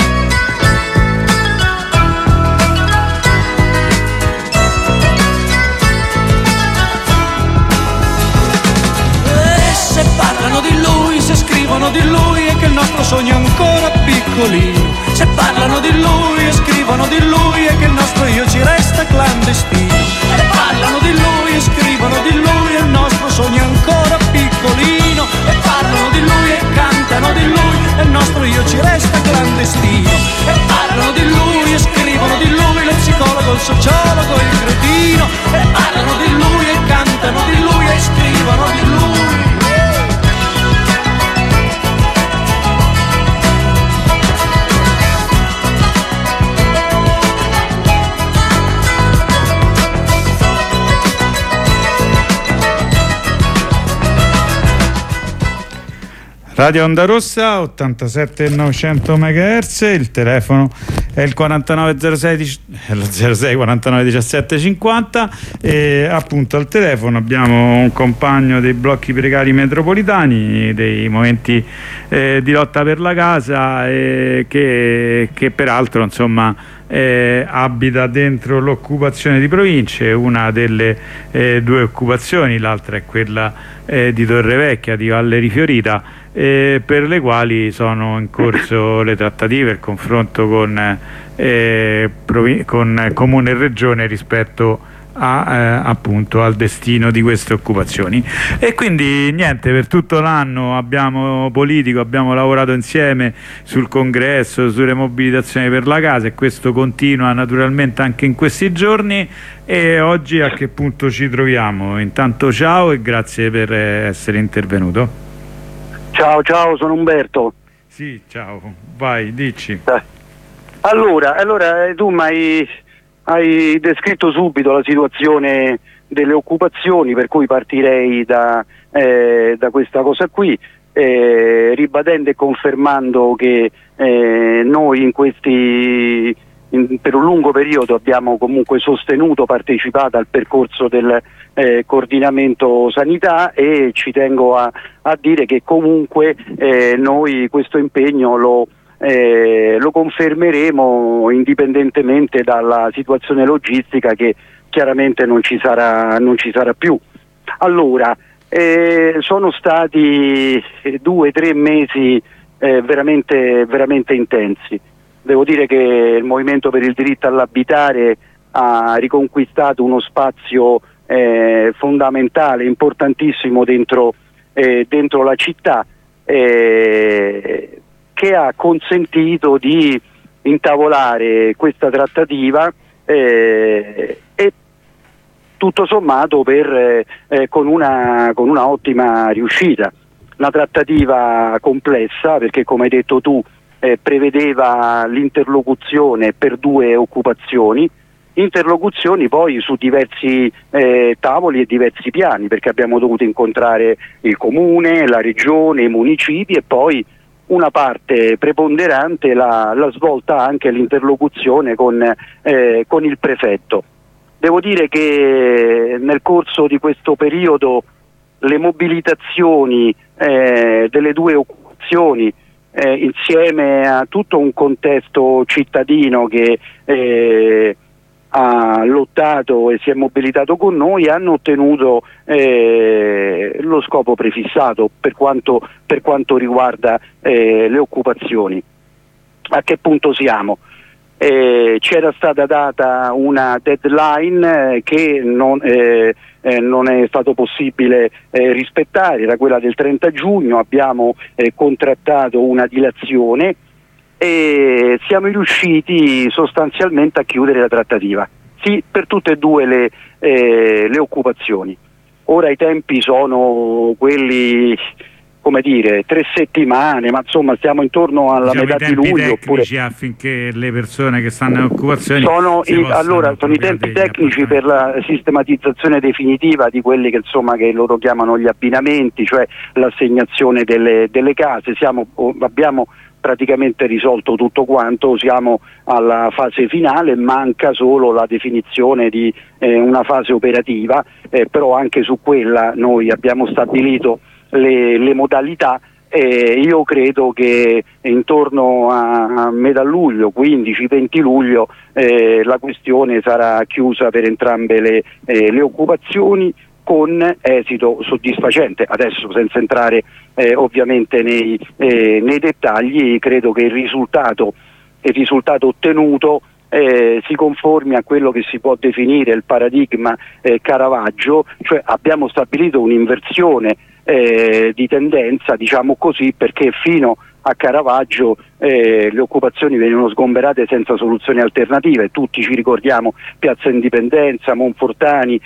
E se parlano di lui, se scrivono di lui, è che il nostro sogno è ancora piccolino. Se parlano di lui e scrivono di lui, è che il nostro io ci resta clandestino. E parlano di lui e scrivono di lui, e il nostro sogno è ancora piccolino. E parlano di lui e cantano di lui, e il nostro io ci resta clandestino. E parlano di lui e scrivono di lui, lo psicologo, il sociologo, il cretino. E parlano di lui e cantano di lui, e scrivono di lui. Radio Onda Rossa 87.900 MHz, il telefono è il 4906 06 49 17 50 e appunto al telefono abbiamo un compagno dei blocchi precari metropolitani, dei movimenti di lotta per la casa, che peraltro insomma abita dentro l'occupazione di province, una delle due occupazioni, l'altra è quella di Torrevecchia, di Valle Rifiorita, per le quali sono in corso le trattative, il confronto con Comune e Regione rispetto appunto al destino di queste occupazioni. E quindi niente, per tutto l'anno abbiamo lavorato insieme sul congresso, sulle mobilitazioni per la casa, e questo continua naturalmente anche in questi giorni. E oggi a che punto ci troviamo? Intanto ciao e grazie per essere intervenuto. Ciao, sono Umberto. Sì, ciao, vai, dici. Allora tu hai descritto subito la situazione delle occupazioni, per cui partirei da questa cosa qui, ribadendo e confermando che noi per un lungo periodo abbiamo comunque sostenuto, partecipato al percorso del coordinamento sanità, e ci tengo a dire che comunque noi questo impegno lo confermeremo indipendentemente dalla situazione logistica, che chiaramente non ci sarà più. Allora, sono stati 2-3 mesi veramente, veramente intensi. Devo dire che il Movimento per il diritto all'abitare ha riconquistato uno spazio fondamentale, importantissimo dentro la città, che ha consentito di intavolare questa trattativa e tutto sommato con una ottima riuscita. Una trattativa complessa perché, come hai detto tu, prevedeva l'interlocuzione per 2 occupazioni, interlocuzioni poi su diversi tavoli e diversi piani, perché abbiamo dovuto incontrare il comune, la regione, i municipi e poi una parte preponderante l'ha svolta anche l'interlocuzione con il prefetto. Devo dire che nel corso di questo periodo le mobilitazioni delle 2 occupazioni insieme a tutto un contesto cittadino che ha lottato e si è mobilitato con noi, hanno ottenuto lo scopo prefissato per quanto riguarda le occupazioni. A che punto siamo? C'era stata data una deadline che non è stato possibile rispettare, era quella del 30 giugno, abbiamo contrattato una dilazione e siamo riusciti sostanzialmente a chiudere la trattativa, sì, per tutte e 2 le occupazioni. Ora i tempi sono quelli, come dire, 3 settimane, ma insomma stiamo intorno alla metà di luglio. Oppure affinché le persone che stanno in occupazione sono i tempi tecnici per la sistematizzazione definitiva di quelli che loro chiamano gli abbinamenti, cioè l'assegnazione delle case. Abbiamo praticamente risolto tutto quanto, siamo alla fase finale, manca solo la definizione di una fase operativa, però anche su quella noi abbiamo stabilito le modalità. Io credo che intorno a metà luglio, 15-20 luglio, la questione sarà chiusa per entrambe le occupazioni con esito soddisfacente. Adesso, senza entrare ovviamente nei dettagli, credo che il risultato ottenuto si conformi a quello che si può definire il paradigma Caravaggio, cioè abbiamo stabilito un'inversione di tendenza, diciamo così, perché fino a Caravaggio le occupazioni venivano sgomberate senza soluzioni alternative. Tutti ci ricordiamo Piazza Indipendenza, Monfortani,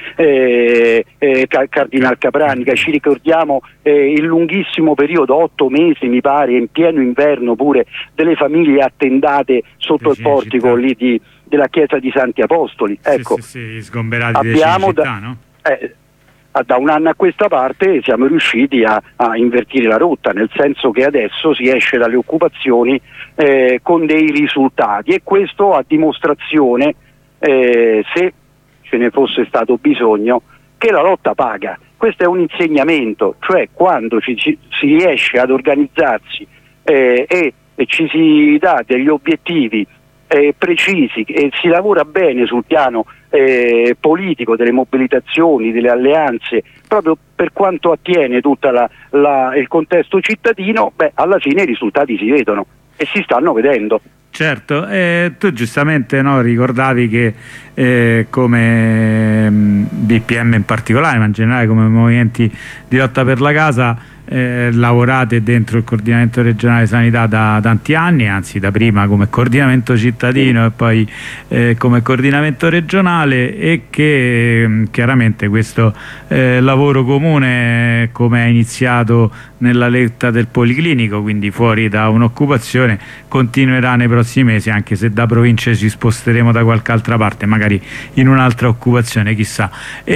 Cardinal Capranica, ci ricordiamo il lunghissimo periodo, 8 mesi mi pare, in pieno inverno pure, delle famiglie attendate sotto il portico lì della chiesa di Santi Apostoli. Ecco, sgomberati abbiamo città, no? Da un anno a questa parte siamo riusciti a invertire la rotta, nel senso che adesso si esce dalle occupazioni con dei risultati, e questo a dimostrazione, se ce ne fosse stato bisogno, che la lotta paga. Questo è un insegnamento, cioè quando si riesce ad organizzarsi e ci si dà degli obiettivi precisi e si lavora bene sul piano politico, delle mobilitazioni, delle alleanze, proprio per quanto attiene tutto il contesto cittadino, alla fine i risultati si vedono e si stanno vedendo. Certo, tu giustamente ricordavi che come BPM in particolare, ma in generale come movimenti di lotta per la casa, lavorate dentro il coordinamento regionale sanità da tanti anni, anzi da prima come coordinamento cittadino e poi come coordinamento regionale, e che chiaramente questo lavoro comune, come è iniziato nella letta del Policlinico, quindi fuori da un'occupazione, continuerà nei prossimi mesi, anche se da province ci sposteremo da qualche altra parte, magari in un'altra occupazione, chissà.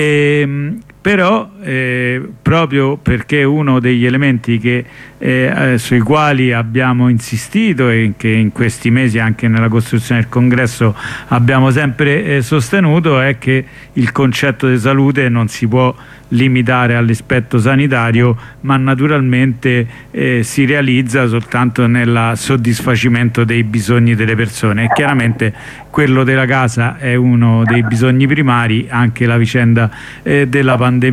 Però proprio perché uno degli elementi sui quali abbiamo insistito e che in questi mesi anche nella costruzione del congresso abbiamo sempre sostenuto è che il concetto di salute non si può limitare all'aspetto sanitario, ma naturalmente si realizza soltanto nel soddisfacimento dei bisogni delle persone, e chiaramente quello della casa è uno dei bisogni primari. Anche la vicenda della pandemia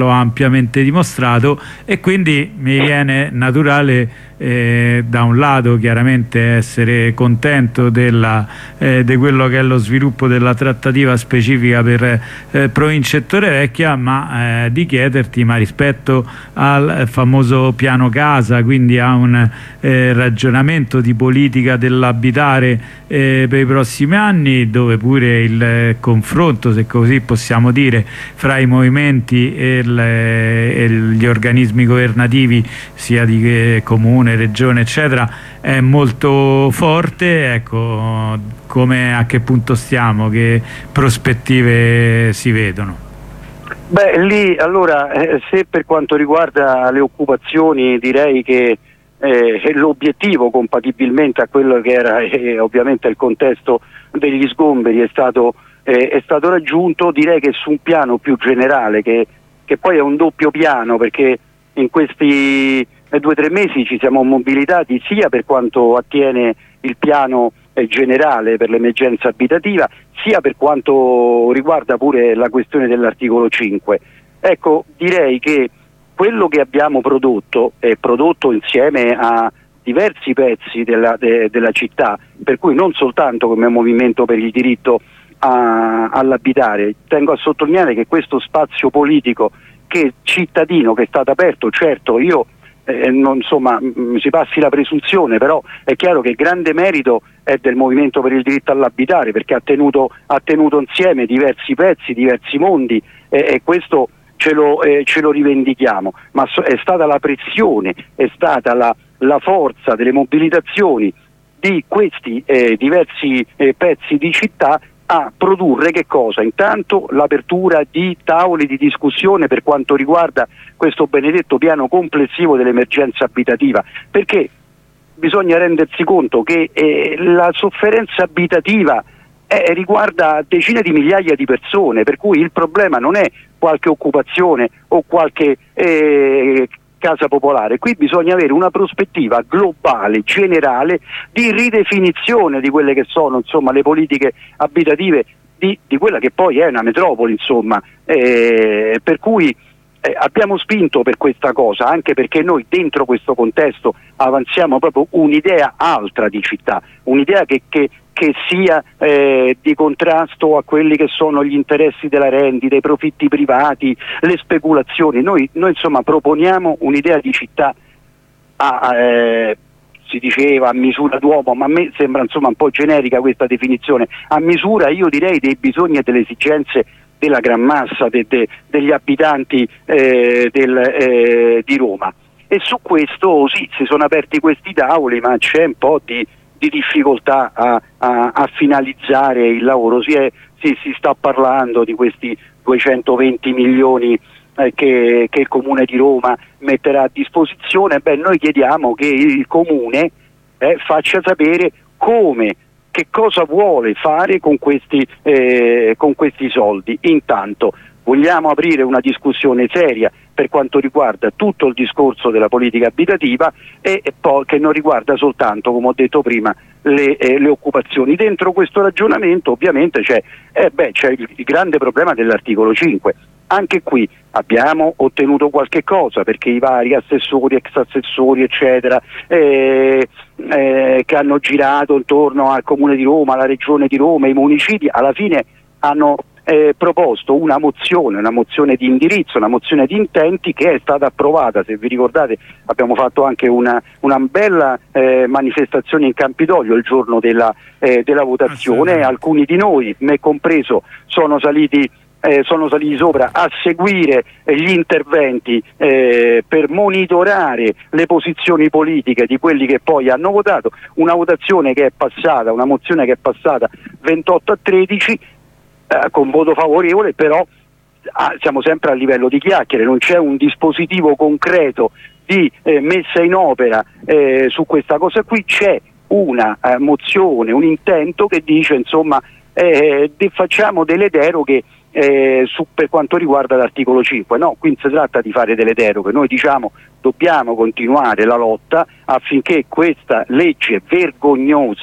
l'ho ampiamente dimostrato, e quindi mi viene naturale da un lato chiaramente essere contento di quello che è lo sviluppo della trattativa specifica per Provincia e Torrevecchia, ma di chiederti, ma rispetto al famoso piano casa, quindi a un ragionamento di politica dell'abitare per i prossimi anni, dove pure il confronto, se così possiamo dire, fra i movimenti e gli organismi governativi sia di comune, regione eccetera è molto forte. Ecco, a che punto stiamo, che prospettive si vedono? Beh, lì allora se per quanto riguarda le occupazioni direi che l'obiettivo, compatibilmente a quello che era ovviamente il contesto degli sgomberi, è stato raggiunto. Direi che su un piano più generale, che poi è un doppio piano, perché in questi 2 o 3 mesi ci siamo mobilitati sia per quanto attiene il piano generale per l'emergenza abitativa, sia per quanto riguarda pure la questione dell'articolo 5. Ecco, direi che quello che abbiamo prodotto è prodotto insieme a diversi pezzi della città, per cui non soltanto come movimento per il diritto all'abitare. Tengo a sottolineare che questo spazio politico cittadino che è stato aperto, certo io si passi la presunzione, però è chiaro che il grande merito è del movimento per il diritto all'abitare, perché ha tenuto insieme diversi pezzi, diversi mondi, e questo ce lo rivendichiamo, ma è stata la pressione, è stata la forza delle mobilitazioni di questi diversi pezzi di città a produrre che cosa? Intanto l'apertura di tavoli di discussione per quanto riguarda questo benedetto piano complessivo dell'emergenza abitativa, perché bisogna rendersi conto che la sofferenza abitativa riguarda decine di migliaia di persone, per cui il problema non è qualche occupazione o qualche casa popolare. Qui bisogna avere una prospettiva globale, generale, di ridefinizione di quelle che sono le politiche abitative di quella che poi è una metropoli, per cui abbiamo spinto per questa cosa, anche perché noi dentro questo contesto avanziamo proprio un'idea altra di città, un'idea che sia di contrasto a quelli che sono gli interessi della rendita, i profitti privati, le speculazioni. Noi proponiamo un'idea di città si diceva a misura d'uomo, ma a me sembra un po' generica questa definizione, a misura, io direi, dei bisogni e delle esigenze della gran massa degli abitanti di Roma. E su questo sì, si sono aperti questi tavoli, ma c'è un po' di difficoltà a finalizzare il lavoro. Si sta parlando di questi 220 milioni che il Comune di Roma metterà a disposizione. Noi chiediamo che il Comune faccia sapere che cosa vuole fare con questi soldi. Intanto vogliamo aprire una discussione seria per quanto riguarda tutto il discorso della politica abitativa e poi che non riguarda soltanto, come ho detto prima, le occupazioni. Dentro questo ragionamento ovviamente c'è il grande problema dell'articolo 5. Anche qui abbiamo ottenuto qualche cosa, perché i vari assessori, ex assessori eccetera che hanno girato intorno al Comune di Roma, alla Regione di Roma, i municipi, alla fine hanno proposto una mozione di indirizzo, una mozione di intenti che è stata approvata. Se vi ricordate abbiamo fatto anche una bella manifestazione in Campidoglio il giorno della votazione. Alcuni di noi, me compreso, sono saliti sopra a seguire gli interventi per monitorare le posizioni politiche di quelli che poi hanno votato. Una votazione che è passata, una mozione che è passata 28-13 con voto favorevole, però siamo sempre a livello di chiacchiere, non c'è un dispositivo concreto di messa in opera su questa cosa qui. C'è una mozione, un intento che dice facciamo delle deroghe per quanto riguarda l'articolo 5. No, qui non si tratta di fare delle deroghe, noi diciamo dobbiamo continuare la lotta affinché questa legge vergognosa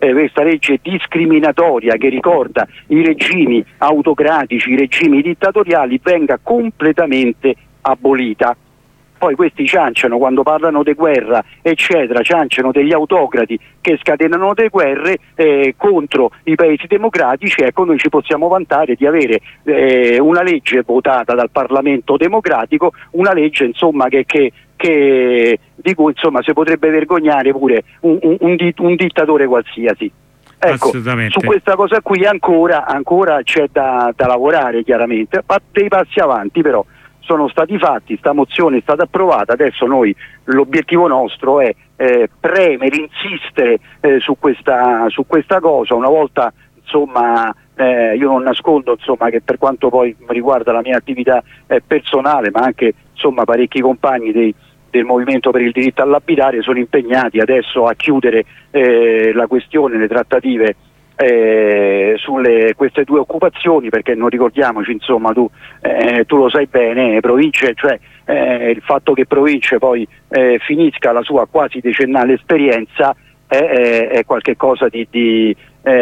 questa legge discriminatoria che ricorda i regimi autocratici, i regimi dittatoriali, venga completamente abolita. Poi questi cianciano, quando parlano di guerra eccetera, cianciano degli autocrati che scatenano le guerre contro i paesi democratici. Ecco, noi ci possiamo vantare di avere una legge votata dal Parlamento democratico, una legge insomma di cui insomma si potrebbe vergognare pure un dittatore qualsiasi. Ecco, su questa cosa qui ancora c'è da lavorare chiaramente, dei passi avanti però sono stati fatti, sta mozione è stata approvata, adesso noi l'obiettivo nostro è premere, insistere su questa cosa. Una volta insomma io non nascondo insomma che per quanto poi riguarda la mia attività personale, ma anche insomma parecchi compagni del Movimento per il diritto all'abitare sono impegnati adesso a chiudere la questione, le trattative sulle queste due occupazioni, perché non ricordiamoci insomma, tu lo sai bene, province, cioè il fatto che Province poi finisca la sua quasi decennale esperienza è qualche cosa di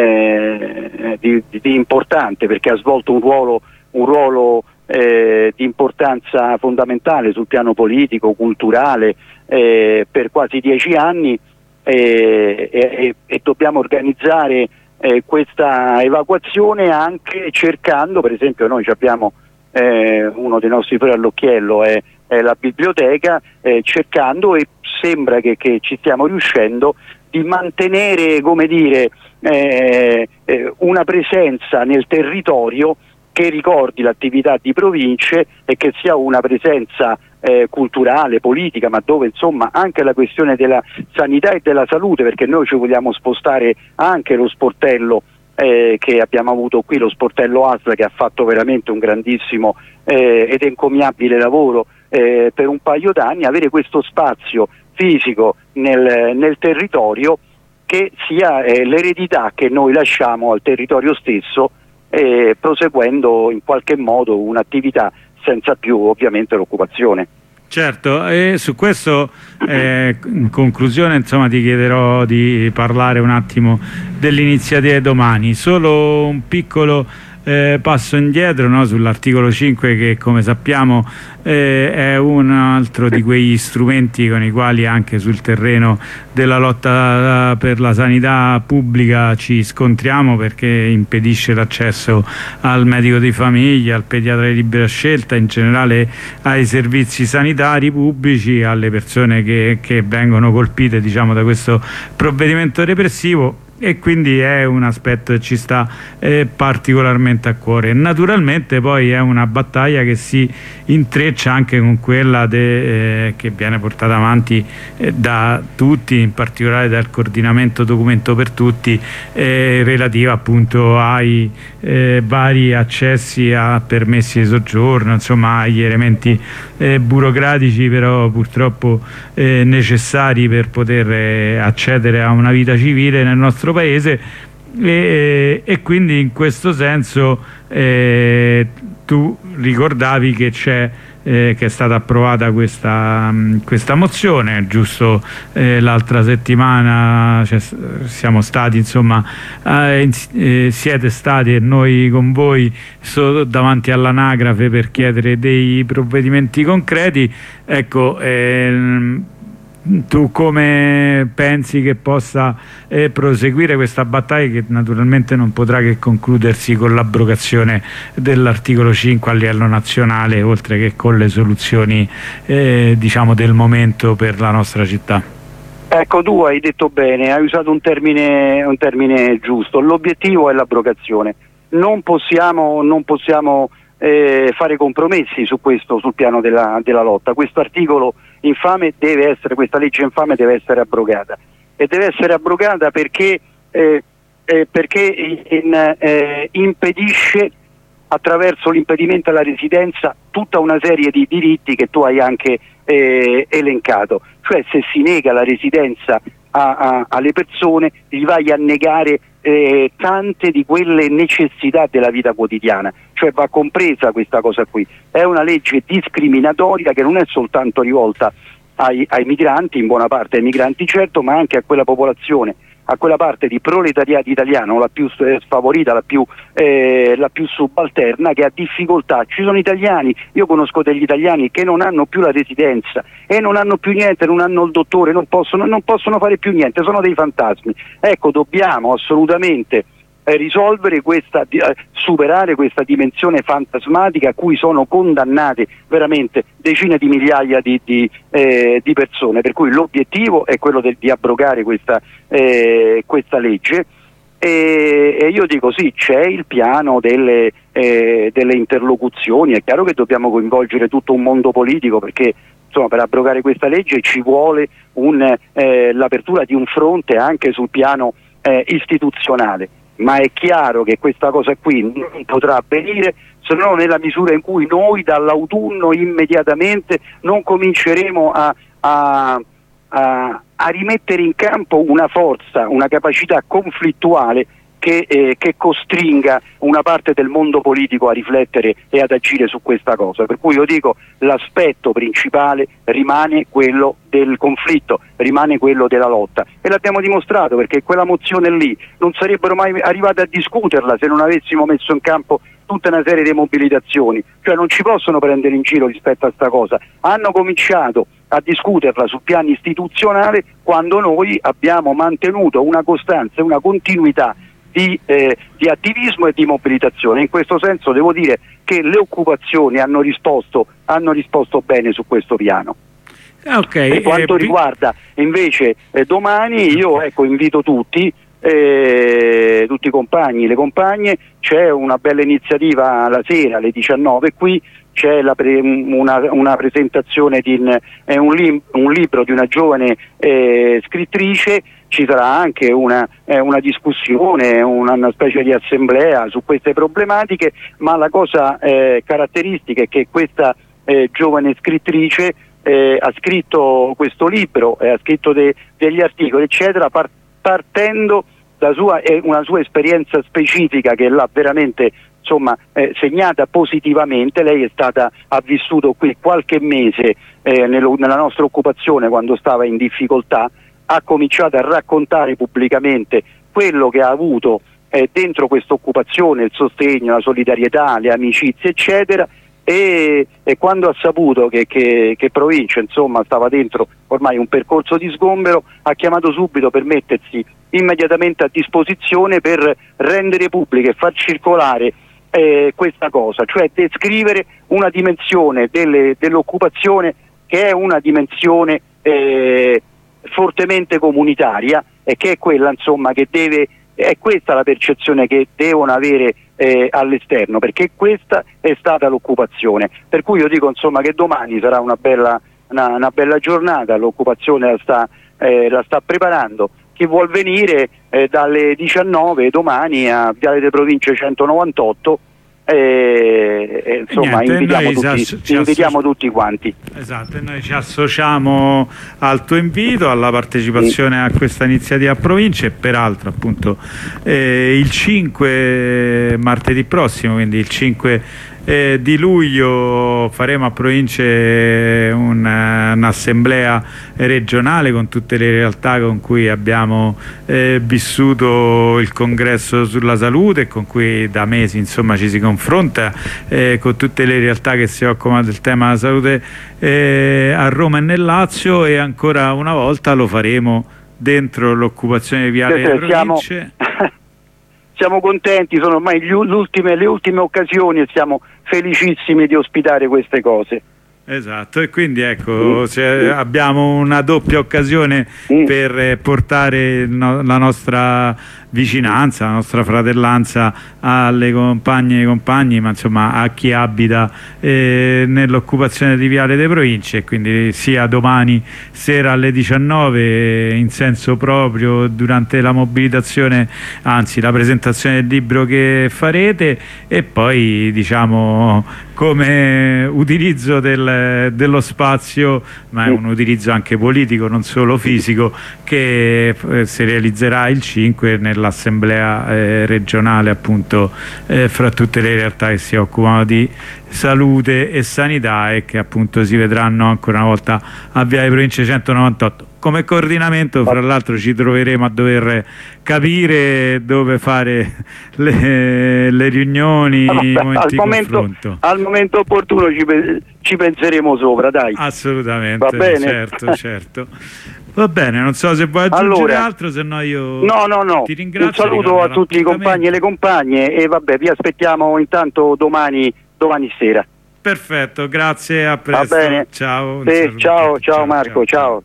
importante, perché ha svolto un ruolo di importanza fondamentale sul piano politico, culturale per quasi 10 anni e dobbiamo organizzare questa evacuazione anche cercando, per esempio noi abbiamo uno dei nostri fiori all'occhiello è la biblioteca, cercando, e sembra che ci stiamo riuscendo, di mantenere, come dire, una presenza nel territorio che ricordi l'attività di Province e che sia una presenza culturale, politica, ma dove insomma anche la questione della sanità e della salute, perché noi ci vogliamo spostare anche lo sportello che abbiamo avuto qui, lo sportello ASL, che ha fatto veramente un grandissimo ed encomiabile lavoro per un paio d'anni, avere questo spazio fisico nel territorio che sia l'eredità che noi lasciamo al territorio stesso, proseguendo in qualche modo un'attività senza più ovviamente l'occupazione. Certo, e su questo in conclusione insomma ti chiederò di parlare un attimo dell'iniziativa domani. Solo un piccolo passo indietro, no, sull'articolo 5, che come sappiamo è un altro di quegli strumenti con i quali anche sul terreno della lotta per la sanità pubblica ci scontriamo, perché impedisce l'accesso al medico di famiglia, al pediatra di libera scelta, in generale ai servizi sanitari pubblici, alle persone che vengono colpite, diciamo, da questo provvedimento repressivo. E quindi è un aspetto che ci sta particolarmente a cuore. Naturalmente poi è una battaglia che si intreccia anche con quella che viene portata avanti da tutti, in particolare dal coordinamento Documento per Tutti, relativa appunto ai vari accessi a permessi di soggiorno, insomma agli elementi burocratici però purtroppo necessari per poter accedere a una vita civile nel nostro paese, e quindi in questo senso tu ricordavi che che è stata approvata questa mozione, giusto l'altra settimana siamo stati insomma siete stati, e noi con voi, davanti all'anagrafe per chiedere dei provvedimenti concreti. Ecco, tu come pensi che possa proseguire questa battaglia, che naturalmente non potrà che concludersi con l'abrogazione dell'articolo 5 a livello nazionale, oltre che con le soluzioni diciamo del momento per la nostra città? Ecco, tu hai detto bene, hai usato un termine giusto. L'obiettivo è l'abrogazione. Non possiamo fare compromessi su questo, sul piano della lotta. Questo articolo infame questa legge infame deve essere abrogata, e deve essere abrogata perché impedisce, attraverso l'impedimento alla residenza, tutta una serie di diritti che tu hai anche elencato. Cioè, se si nega la residenza alle persone, gli vai a negare tante di quelle necessità della vita quotidiana. Cioè va compresa questa cosa qui. È una legge discriminatoria che non è soltanto rivolta ai migranti, in buona parte ai migranti certo, ma anche a quella popolazione a quella parte di proletariato italiano, la più sfavorita, la più subalterna, che ha difficoltà. Ci sono italiani, io conosco degli italiani che non hanno più la residenza e non hanno più niente, non hanno il dottore, non possono fare più niente, sono dei fantasmi. Ecco, dobbiamo assolutamente risolvere superare questa dimensione fantasmatica a cui sono condannate veramente decine di migliaia di persone, per cui l'obiettivo è quello di abrogare questa legge. E io dico sì, c'è il piano delle interlocuzioni. È chiaro che dobbiamo coinvolgere tutto un mondo politico, perché insomma per abrogare questa legge ci vuole l'apertura di un fronte anche sul piano istituzionale, ma è chiaro che questa cosa qui non potrà avvenire se non nella misura in cui noi dall'autunno immediatamente non cominceremo a rimettere in campo una forza, una capacità conflittuale che costringa una parte del mondo politico a riflettere e ad agire su questa cosa. Per cui io dico, l'aspetto principale rimane quello del conflitto, rimane quello della lotta, e l'abbiamo dimostrato, perché quella mozione lì non sarebbero mai arrivati a discuterla se non avessimo messo in campo tutta una serie di mobilitazioni. Cioè non ci possono prendere in giro rispetto a sta cosa. Hanno cominciato a discuterla sul piano istituzionale quando noi abbiamo mantenuto una costanza e una continuità di attivismo e di mobilitazione. In questo senso devo dire che le occupazioni hanno risposto bene su questo piano. Okay, per quanto riguarda invece domani, io invito tutti i compagni, le compagne. C'è una bella iniziativa la sera alle 19 qui, c'è una presentazione di un libro di una giovane scrittrice. Ci sarà anche una discussione, una specie di assemblea su queste problematiche, ma la cosa caratteristica è che questa giovane scrittrice ha scritto questo libro, ha scritto degli articoli eccetera, partendo da una sua esperienza specifica che l'ha veramente segnata positivamente. Lei ha vissuto qui qualche mese nella nostra occupazione quando stava in difficoltà, ha cominciato a raccontare pubblicamente quello che ha avuto dentro questa occupazione, il sostegno, la solidarietà, le amicizie eccetera, e quando ha saputo che Provincia stava dentro ormai un percorso di sgombero, ha chiamato subito per mettersi immediatamente a disposizione per rendere pubblica e far circolare questa cosa, cioè descrivere una dimensione dell'occupazione che è una dimensione fortemente comunitaria, e che è quella che è questa la percezione che devono avere all'esterno, perché questa è stata l'occupazione. Per cui io dico che domani sarà una bella giornata, l'occupazione la sta preparando. Chi vuol venire dalle 19 domani a Viale delle Province 198, invitiamo tutti quanti. Esatto, e noi ci associamo al tuo invito, alla partecipazione a questa iniziativa a Provincia. E peraltro appunto il 5 martedì prossimo, quindi il 5 di luglio, faremo a Province un'assemblea regionale con tutte le realtà con cui abbiamo vissuto il congresso sulla salute, e con cui da mesi ci si confronta, con tutte le realtà che si occupano del tema della salute a Roma e nel Lazio, e ancora una volta lo faremo dentro l'occupazione di Viale delle Province. Siamo contenti, sono ormai le ultime occasioni, e siamo felicissimi di ospitare queste cose. Esatto, e quindi abbiamo una doppia occasione per portare la nostra vicinanza, la nostra fratellanza alle compagne e ai compagni, ma a chi abita nell'occupazione di Viale delle Province. E quindi sia domani sera alle 19 in senso proprio, durante la mobilitazione, anzi la presentazione del libro che farete, e poi come utilizzo dello spazio, ma è un utilizzo anche politico, non solo fisico, che si realizzerà il 5 nell'assemblea regionale, appunto, fra tutte le realtà che si occupano di salute e sanità, e che appunto si vedranno ancora una volta a Viale Province 198. come coordinamento, fra l'altro ci troveremo a dover capire dove fare le riunioni, i momenti di confronto. Al momento opportuno ci penseremo sopra, dai. Assolutamente. Va bene? Certo. Va bene, non so se vuoi aggiungere altro, se no io ti ringrazio. Un saluto a tutti i compagni e le compagne e vabbè, vi aspettiamo intanto domani sera. Perfetto, grazie, a presto. Va bene. Ciao. Sì, ciao Marco, ciao.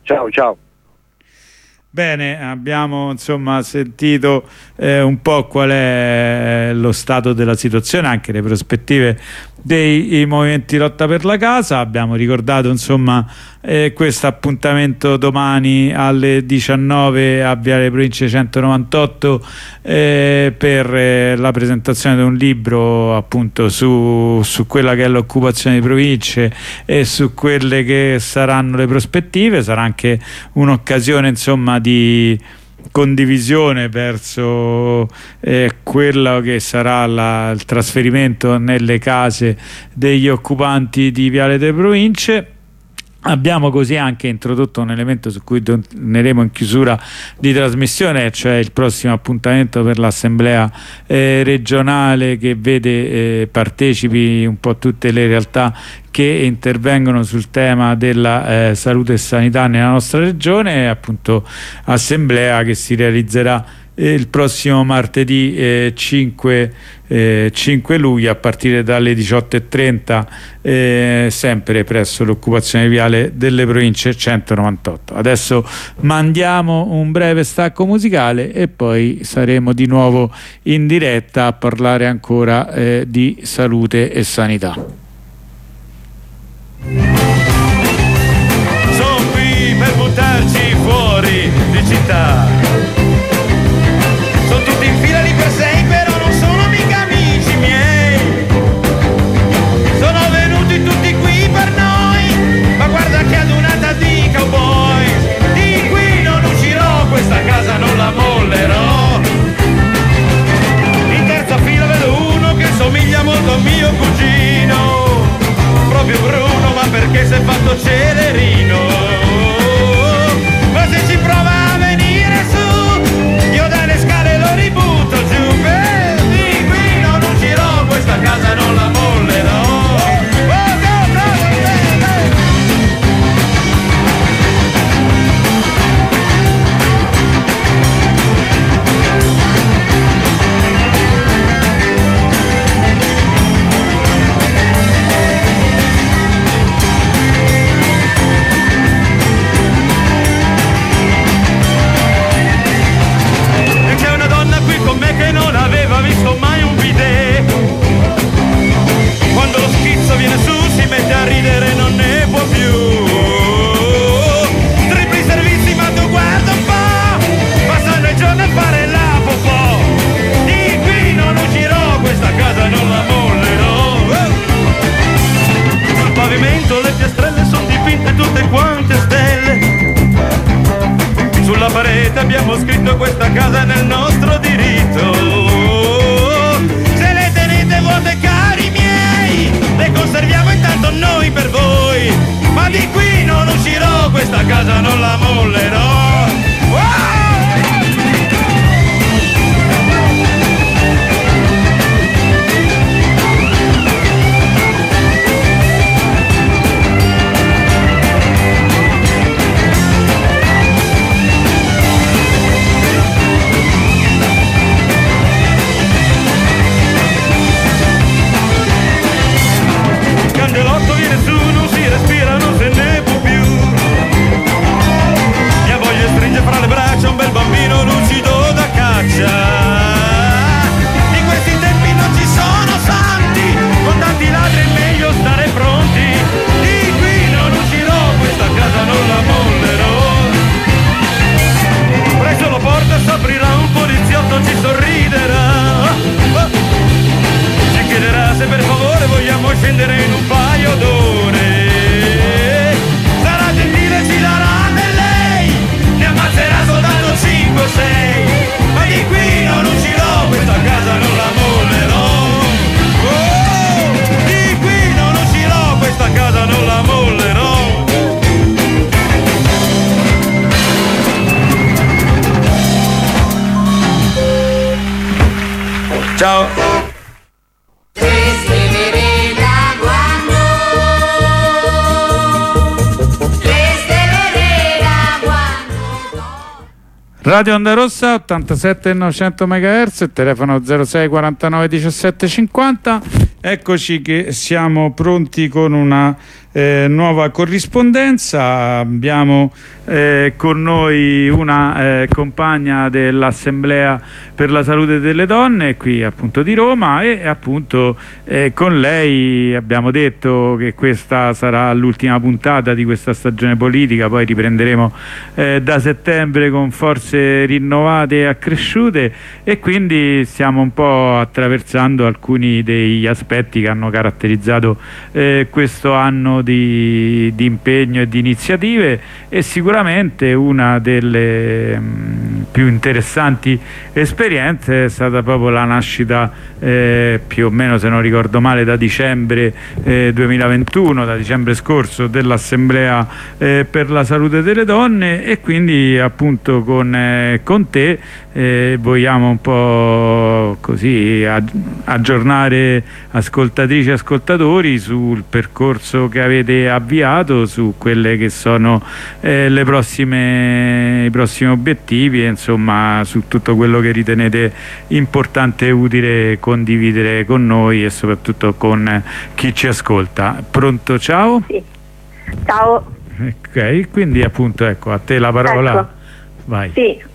Bene, abbiamo insomma sentito un po' qual è lo stato della situazione, anche le prospettive dei movimenti lotta per la casa. Abbiamo ricordato insomma questo appuntamento domani alle 19 a Viale Province 198 per la presentazione di un libro appunto su quella che è l'occupazione di province e su quelle che saranno le prospettive. Sarà anche un'occasione insomma di condivisione verso quello che sarà il trasferimento nelle case degli occupanti di Viale delle Province. Abbiamo così anche introdotto un elemento su cui torneremo in chiusura di trasmissione, cioè il prossimo appuntamento per l'assemblea regionale, che vede partecipi un po' tutte le realtà che intervengono sul tema della salute e sanità nella nostra regione, appunto assemblea che si realizzerà il prossimo martedì 5 luglio a partire dalle 18:30 sempre presso l'occupazione viale delle Province 198. Adesso mandiamo un breve stacco musicale e poi saremo di nuovo in diretta a parlare ancora di salute e sanità. Sono qui per buttarci fuori di città. Sono tutti in fila lì per sei, però non sono mica amici miei. Sono venuti tutti qui per noi, ma guarda che adunata di cowboy. Di qui non uscirò, questa casa non la mollerò. In terza fila vedo uno che somiglia molto a mio cugino, proprio Bruno, ma perché si è fatto celerino. Ma se ci prova a venire su, io dalle scale lo ributto giù. Di qui non uscirò, questa casa non la mollerò. Che non aveva visto mai un bidet. Quando lo schizzo viene su si mette a ridere, non ne può più. Tripli servizi ma tu guarda un po', passano i giorni a fare la popò. Di qui non uscirò, questa casa non la mollerò. Sul pavimento le piastrelle sono dipinte tutte quante stelle. Sulla parete abbiamo scritto questa casa è nel nostro diritto. Se le tenete vuote cari miei, le conserviamo intanto noi per voi. Ma di qui non uscirò, questa casa non la mollerò. Candelotto viene su, Ciao. Radio Onda Rossa 87 900 MHz, telefono 06 49 17 50. Eccoci che siamo pronti con una nuova corrispondenza. Abbiamo con noi una compagna dell'Assemblea per la Salute delle Donne qui appunto di Roma, e appunto con lei abbiamo detto che questa sarà l'ultima puntata di questa stagione politica, poi riprenderemo da settembre con forze rinnovate e accresciute, e quindi stiamo un po' attraversando alcuni degli aspetti che hanno caratterizzato questo anno di impegno e di iniziative, e sicuramente una delle più interessanti esperienze è stata proprio la nascita più o meno, se non ricordo male, da dicembre 2021, da dicembre scorso, dell'Assemblea per la Salute delle Donne, e quindi appunto con te vogliamo un po' così aggiornare ascoltatrici e ascoltatori sul percorso che avete avviato, su quelle che sono i prossimi obiettivi, e insomma su tutto quello che ritenete importante e utile condividere con noi e soprattutto con chi ci ascolta. Pronto? Ciao? Sì. Ciao. Ok, quindi appunto ecco, a te la parola. Ecco. Vai. Sì.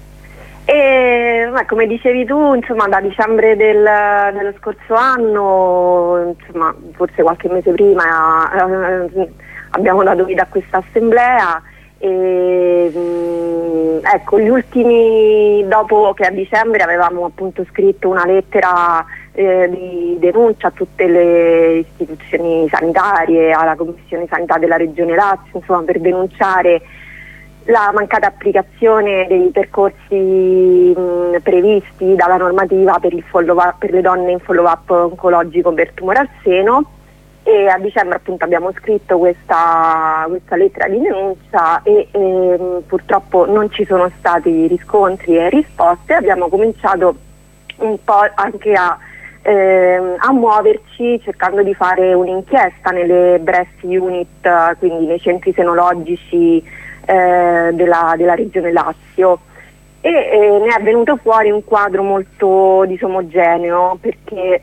Come dicevi tu, insomma, da dicembre dello scorso anno, insomma, forse qualche mese prima, abbiamo dato vita a questa assemblea, e ecco, gli ultimi, dopo che a dicembre avevamo appunto scritto una lettera di denuncia a tutte le istituzioni sanitarie, alla Commissione Sanità della Regione Lazio, insomma, per denunciare la mancata applicazione dei percorsi previsti dalla normativa per le donne in follow-up oncologico per tumore al seno, e a dicembre appunto abbiamo scritto questa lettera di denuncia, e purtroppo non ci sono stati riscontri e risposte. Abbiamo cominciato un po' anche a muoverci, cercando di fare un'inchiesta nelle breast unit, quindi nei centri senologici della regione Lazio, e ne è venuto fuori un quadro molto disomogeneo, perché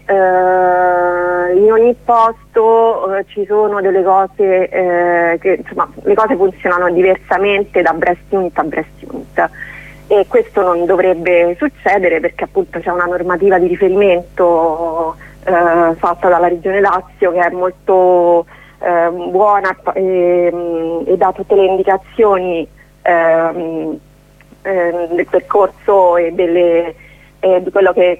in ogni posto ci sono delle cose che, insomma, le cose funzionano diversamente da breast unit a breast unit, e questo non dovrebbe succedere, perché appunto c'è una normativa di riferimento fatta dalla regione Lazio che è molto buona e dà tutte le indicazioni del percorso e di quello che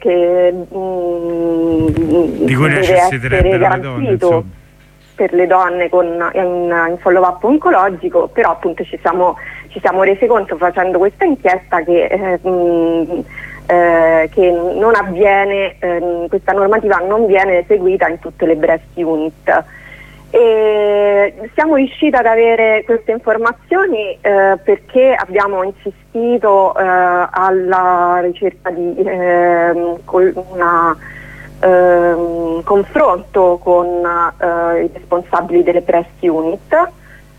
di cui deve essere garantito per le donne in follow-up oncologico. Però appunto ci siamo resi conto, facendo questa inchiesta, che non avviene, questa normativa non viene eseguita in tutte le breast unit. E siamo riusciti ad avere queste informazioni perché abbiamo insistito alla ricerca di confronto con i responsabili delle breast unit.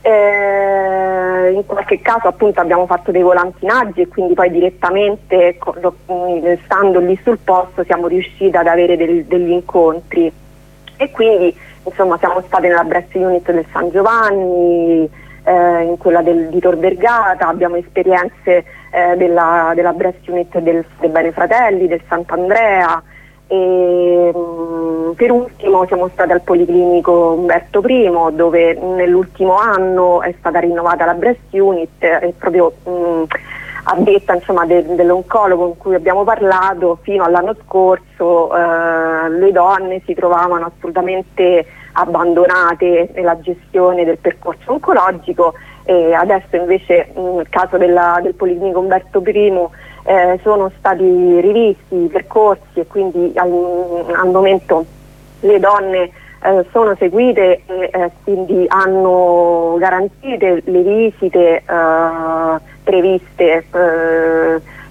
In qualche caso appunto abbiamo fatto dei volantinaggi, e quindi poi direttamente, stando lì sul posto, siamo riusciti ad avere degli incontri, e quindi insomma siamo stati nella breast unit del San Giovanni, in quella di Tor Vergata, abbiamo esperienze della breast unit dei Bene Fratelli, del Sant'Andrea, e per ultimo siamo stati al Policlinico Umberto I, dove nell'ultimo anno è stata rinnovata la breast unit, e proprio a detta, insomma, dell'oncologo con cui abbiamo parlato, fino all'anno scorso le donne si trovavano assolutamente abbandonate nella gestione del percorso oncologico, e adesso invece nel caso del Policlinico Umberto I sono stati rivisti i percorsi, e quindi al momento le donne sono seguite, e quindi hanno garantite le visite previste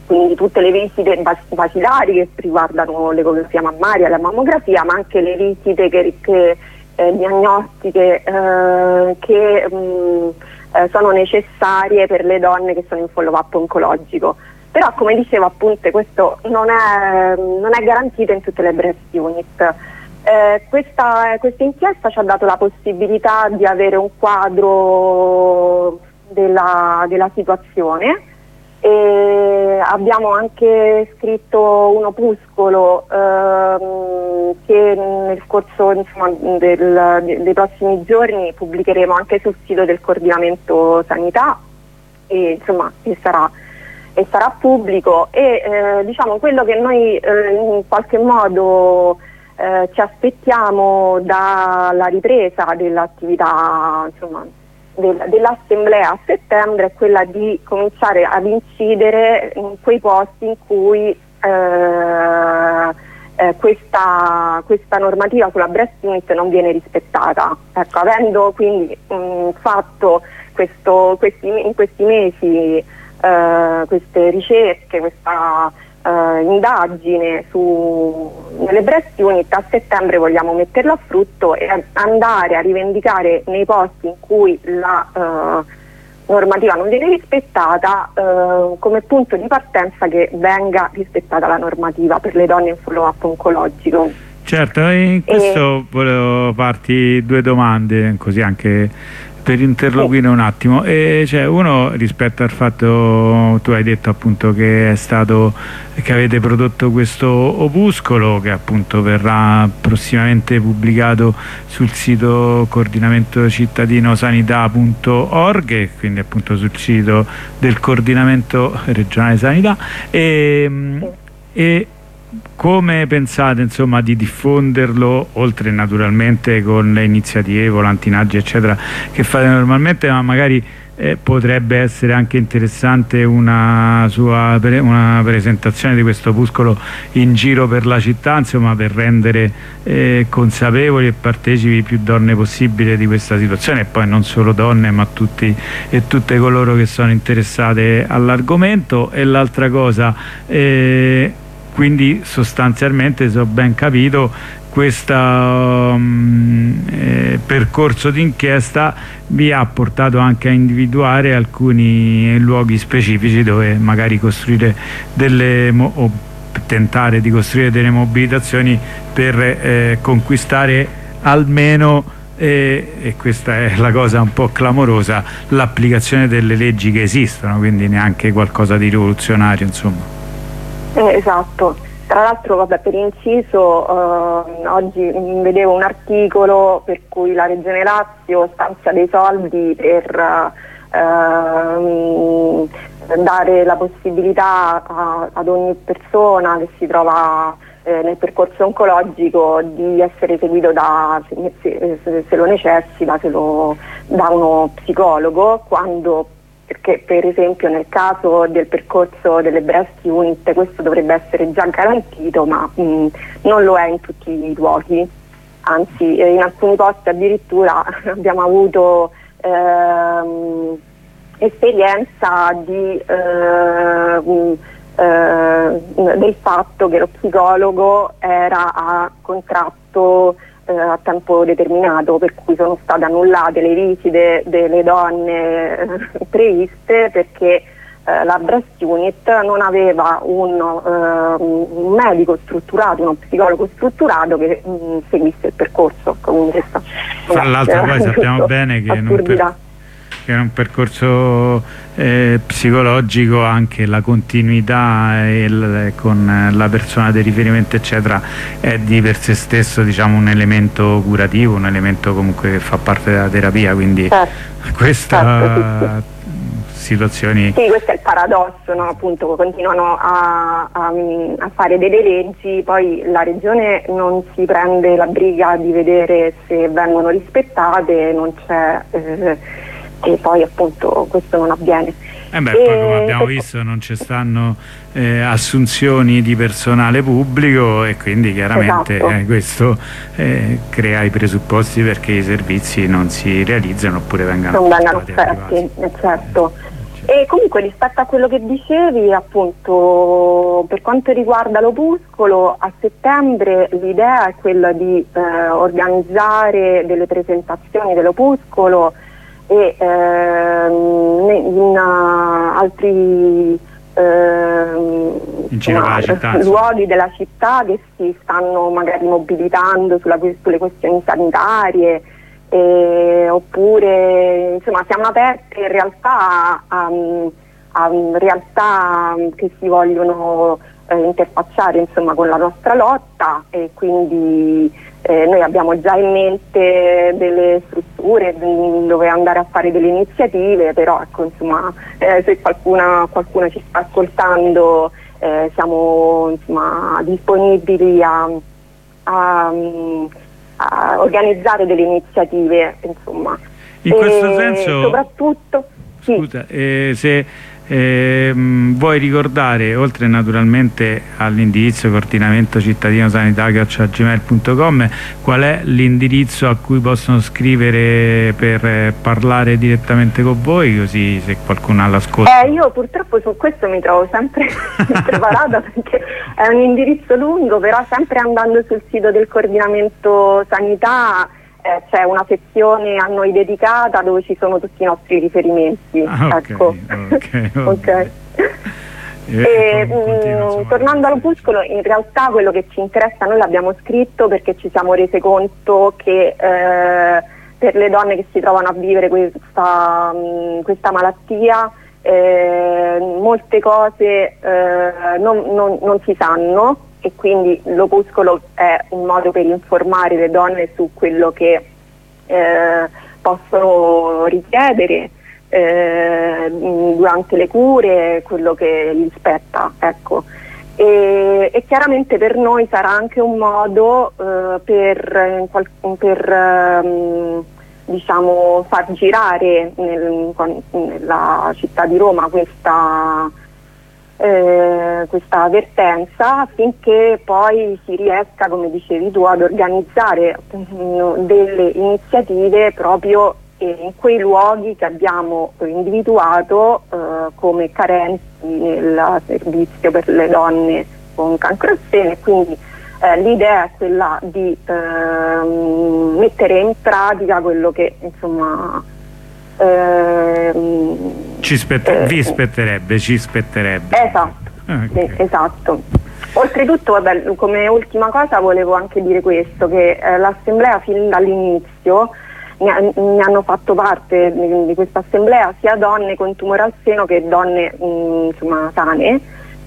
quindi tutte le visite basilari che riguardano l'ecografia mammaria, la mammografia, ma anche le visite diagnostiche che sono necessarie per le donne che sono in follow-up oncologico. Però, come dicevo, appunto, questo non è garantito in tutte le breast unit. Questa inchiesta ci ha dato la possibilità di avere un quadro della situazione, e abbiamo anche scritto un opuscolo che nel corso, insomma, dei prossimi giorni pubblicheremo anche sul sito del Coordinamento Sanità, e insomma sarà pubblico, e diciamo quello che noi in qualche modo ci aspettiamo dalla ripresa dell'attività, insomma, dell'assemblea a settembre, è quella di cominciare ad incidere in quei posti in cui questa normativa sulla breast unit non viene rispettata. Ecco, avendo quindi fatto in questi mesi queste ricerche, questa indagine nelle breast unit, a settembre vogliamo metterla a frutto e andare a rivendicare nei posti in cui la normativa non viene rispettata, come punto di partenza che venga rispettata la normativa per le donne in follow-up oncologico. Certo, in questo volevo farti due domande, così anche per interloquire un attimo. Cioè, uno, rispetto al fatto, tu hai detto appunto che avete prodotto questo opuscolo che appunto verrà prossimamente pubblicato sul sito coordinamentocittadinosanità.org, e quindi appunto sul sito del Coordinamento Regionale Sanità, e come pensate, insomma, di diffonderlo, oltre naturalmente con le iniziative, volantinaggi eccetera che fate normalmente, ma magari potrebbe essere anche interessante una presentazione di questo opuscolo in giro per la città, insomma, per rendere consapevoli e partecipi più donne possibile di questa situazione, e poi non solo donne ma tutti e tutte coloro che sono interessate all'argomento. E l'altra cosa, quindi sostanzialmente, se ho ben capito, questo percorso d'inchiesta vi ha portato anche a individuare alcuni luoghi specifici dove magari costruire o tentare di costruire delle mobilitazioni per conquistare almeno, e questa è la cosa un po' clamorosa, l'applicazione delle leggi che esistono, quindi neanche qualcosa di rivoluzionario, insomma. Esatto, tra l'altro, vabbè, per inciso, oggi vedevo un articolo per cui la Regione Lazio stanzia dei soldi per dare la possibilità ad ogni persona che si trova nel percorso oncologico di essere seguito se lo necessita, da uno psicologo, perché per esempio nel caso del percorso delle breast unit questo dovrebbe essere già garantito, ma non lo è in tutti i luoghi, anzi in alcuni posti addirittura abbiamo avuto esperienza del fatto che lo psicologo era a contratto a tempo determinato, per cui sono state annullate le visite delle donne previste perché la breast unit non aveva un medico strutturato, uno psicologo strutturato che seguisse il percorso. Tra l'altro poi sappiamo bene che in un percorso psicologico anche la continuità con la persona di riferimento eccetera è di per sé stesso, diciamo, un elemento curativo, un elemento comunque che fa parte della terapia, quindi questa situazioni... Sì, questo è il paradosso, no? Appunto, continuano a fare delle leggi, poi la Regione non si prende la briga di vedere se vengono rispettate, non c'è... e poi appunto questo non avviene. Poi come abbiamo visto non ci stanno assunzioni di personale pubblico, e quindi chiaramente questo crea i presupposti perché i servizi non si realizzano oppure non vengano offerti, certo. E E comunque rispetto a quello che dicevi, appunto, per quanto riguarda l'opuscolo, a settembre l'idea è quella di organizzare delle presentazioni dell'opuscolo e in altri luoghi della città che si stanno magari mobilitando sulle questioni sanitarie, oppure insomma siamo aperti in realtà a realtà che si vogliono interfacciare insomma con la nostra lotta, e quindi noi abbiamo già in mente delle strutture dove andare a fare delle iniziative, però ecco, insomma, se qualcuno ci sta ascoltando, siamo insomma disponibili a organizzare delle iniziative, insomma. In questo senso, soprattutto scusa, se vuoi ricordare, oltre naturalmente all'indirizzo coordinamento cittadino sanità@gmail.com, qual è l'indirizzo a cui possono scrivere per parlare direttamente con voi, così se qualcuno ha l'ascolto? Io purtroppo su questo mi trovo sempre impreparata, perché è un indirizzo lungo, però sempre andando sul sito del coordinamento sanità c'è una sezione a noi dedicata dove ci sono tutti i nostri riferimenti. Ecco. Okay. Tornando all'opuscolo, in realtà quello che ci interessa, noi l'abbiamo scritto perché ci siamo rese conto che per le donne che si trovano a vivere questa malattia molte cose non si sanno, e quindi l'opuscolo è un modo per informare le donne su quello che possono richiedere durante le cure, quello che gli spetta, ecco. E chiaramente per noi sarà anche un modo per diciamo far girare nella città di Roma questa avvertenza, affinché poi si riesca, come dicevi tu, ad organizzare delle iniziative proprio in quei luoghi che abbiamo individuato come carenti nel servizio per le donne con cancro al seno, e quindi l'idea è quella di mettere in pratica quello che insomma ci spetterebbe. Esatto, okay. Sì, esatto. Oltretutto, vabbè, come ultima cosa volevo anche dire questo, che l'assemblea fin dall'inizio ne hanno fatto parte di questa assemblea sia donne con tumore al seno che donne insomma sane,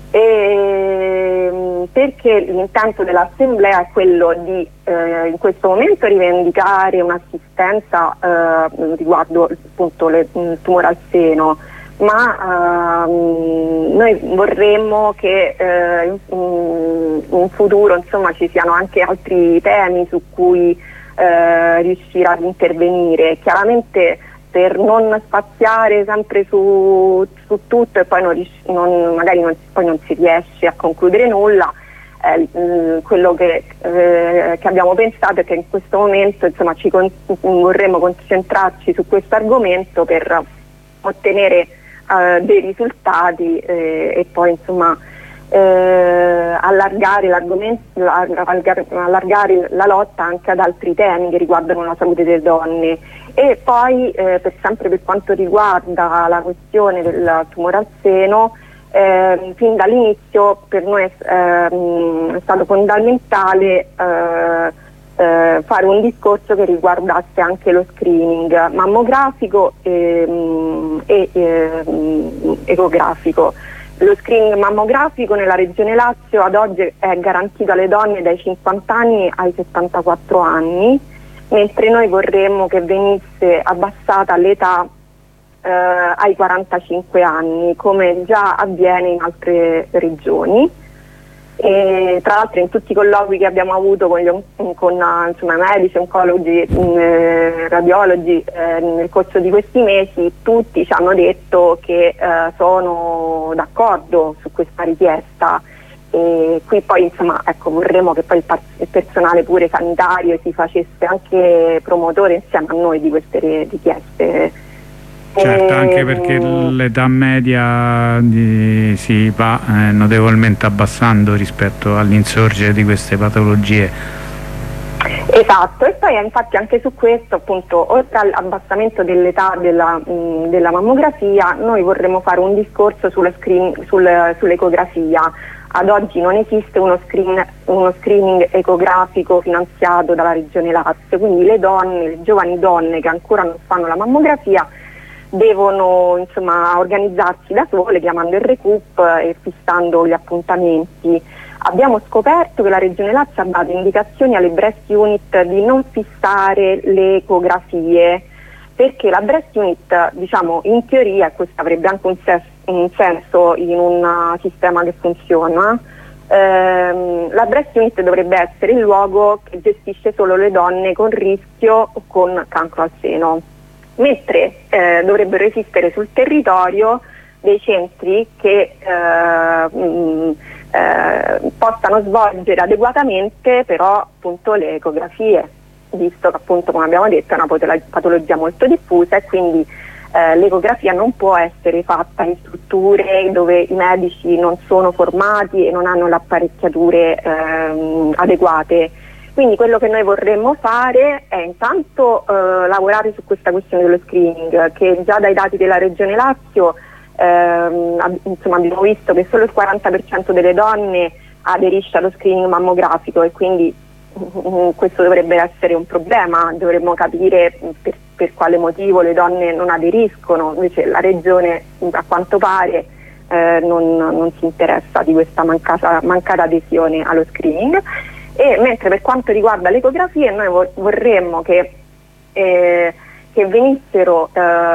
perché l'intento dell'assemblea è quello di in questo momento rivendicare un'assistenza riguardo appunto il tumore al seno, ma noi vorremmo che in futuro insomma ci siano anche altri temi su cui riuscire ad intervenire, chiaramente per non spaziare sempre su tutto e poi magari non si riesce a concludere nulla. Quello che abbiamo pensato è che in questo momento insomma vorremmo concentrarci su questo argomento per ottenere dei risultati e poi insomma allargare l'argomento, allargare la lotta anche ad altri temi che riguardano la salute delle donne. E poi sempre per quanto riguarda la questione del tumore al seno, fin dall'inizio per noi è stato fondamentale fare un discorso che riguardasse anche lo screening mammografico e ecografico. Lo screening mammografico nella regione Lazio ad oggi è garantito alle donne dai 50 anni ai 74 anni, mentre noi vorremmo che venisse abbassata l'età ai 45 anni, come già avviene in altre regioni. E tra l'altro in tutti i colloqui che abbiamo avuto con insomma, medici, oncologi, radiologi nel corso di questi mesi, tutti ci hanno detto che sono d'accordo su questa richiesta, e qui poi insomma ecco, vorremmo che poi il personale pure sanitario si facesse anche promotore insieme a noi di queste richieste Certo, anche perché l'età media si va notevolmente abbassando rispetto all'insorgere di queste patologie. Esatto, e poi infatti anche su questo, appunto, oltre all'abbassamento dell'età della mammografia, noi vorremmo fare un discorso sull'ecografia. Ad oggi non esiste uno screening ecografico finanziato dalla Regione Lazio, quindi le giovani donne che ancora non fanno la mammografia devono insomma organizzarsi da sole chiamando il Recup e fissando gli appuntamenti. Abbiamo scoperto che la Regione Lazio ha dato indicazioni alle breast unit di non fissare le ecografie, perché la breast unit, diciamo, in teoria, e questo avrebbe anche un senso in un sistema che funziona, la breast unit dovrebbe essere il luogo che gestisce solo le donne con rischio o con cancro al seno, mentre dovrebbero esistere sul territorio dei centri che possano svolgere adeguatamente però appunto le ecografie, visto che appunto, come abbiamo detto, è una patologia molto diffusa e quindi l'ecografia non può essere fatta in strutture dove i medici non sono formati e non hanno le apparecchiature adeguate. Quindi quello che noi vorremmo fare è intanto lavorare su questa questione dello screening, che già dai dati della Regione Lazio insomma, abbiamo visto che solo il 40% delle donne aderisce allo screening mammografico e quindi questo dovrebbe essere un problema, dovremmo capire per quale motivo le donne non aderiscono, invece la Regione a quanto pare non si interessa di questa mancata adesione allo screening. E mentre per quanto riguarda le ecografie noi vorremmo che venissero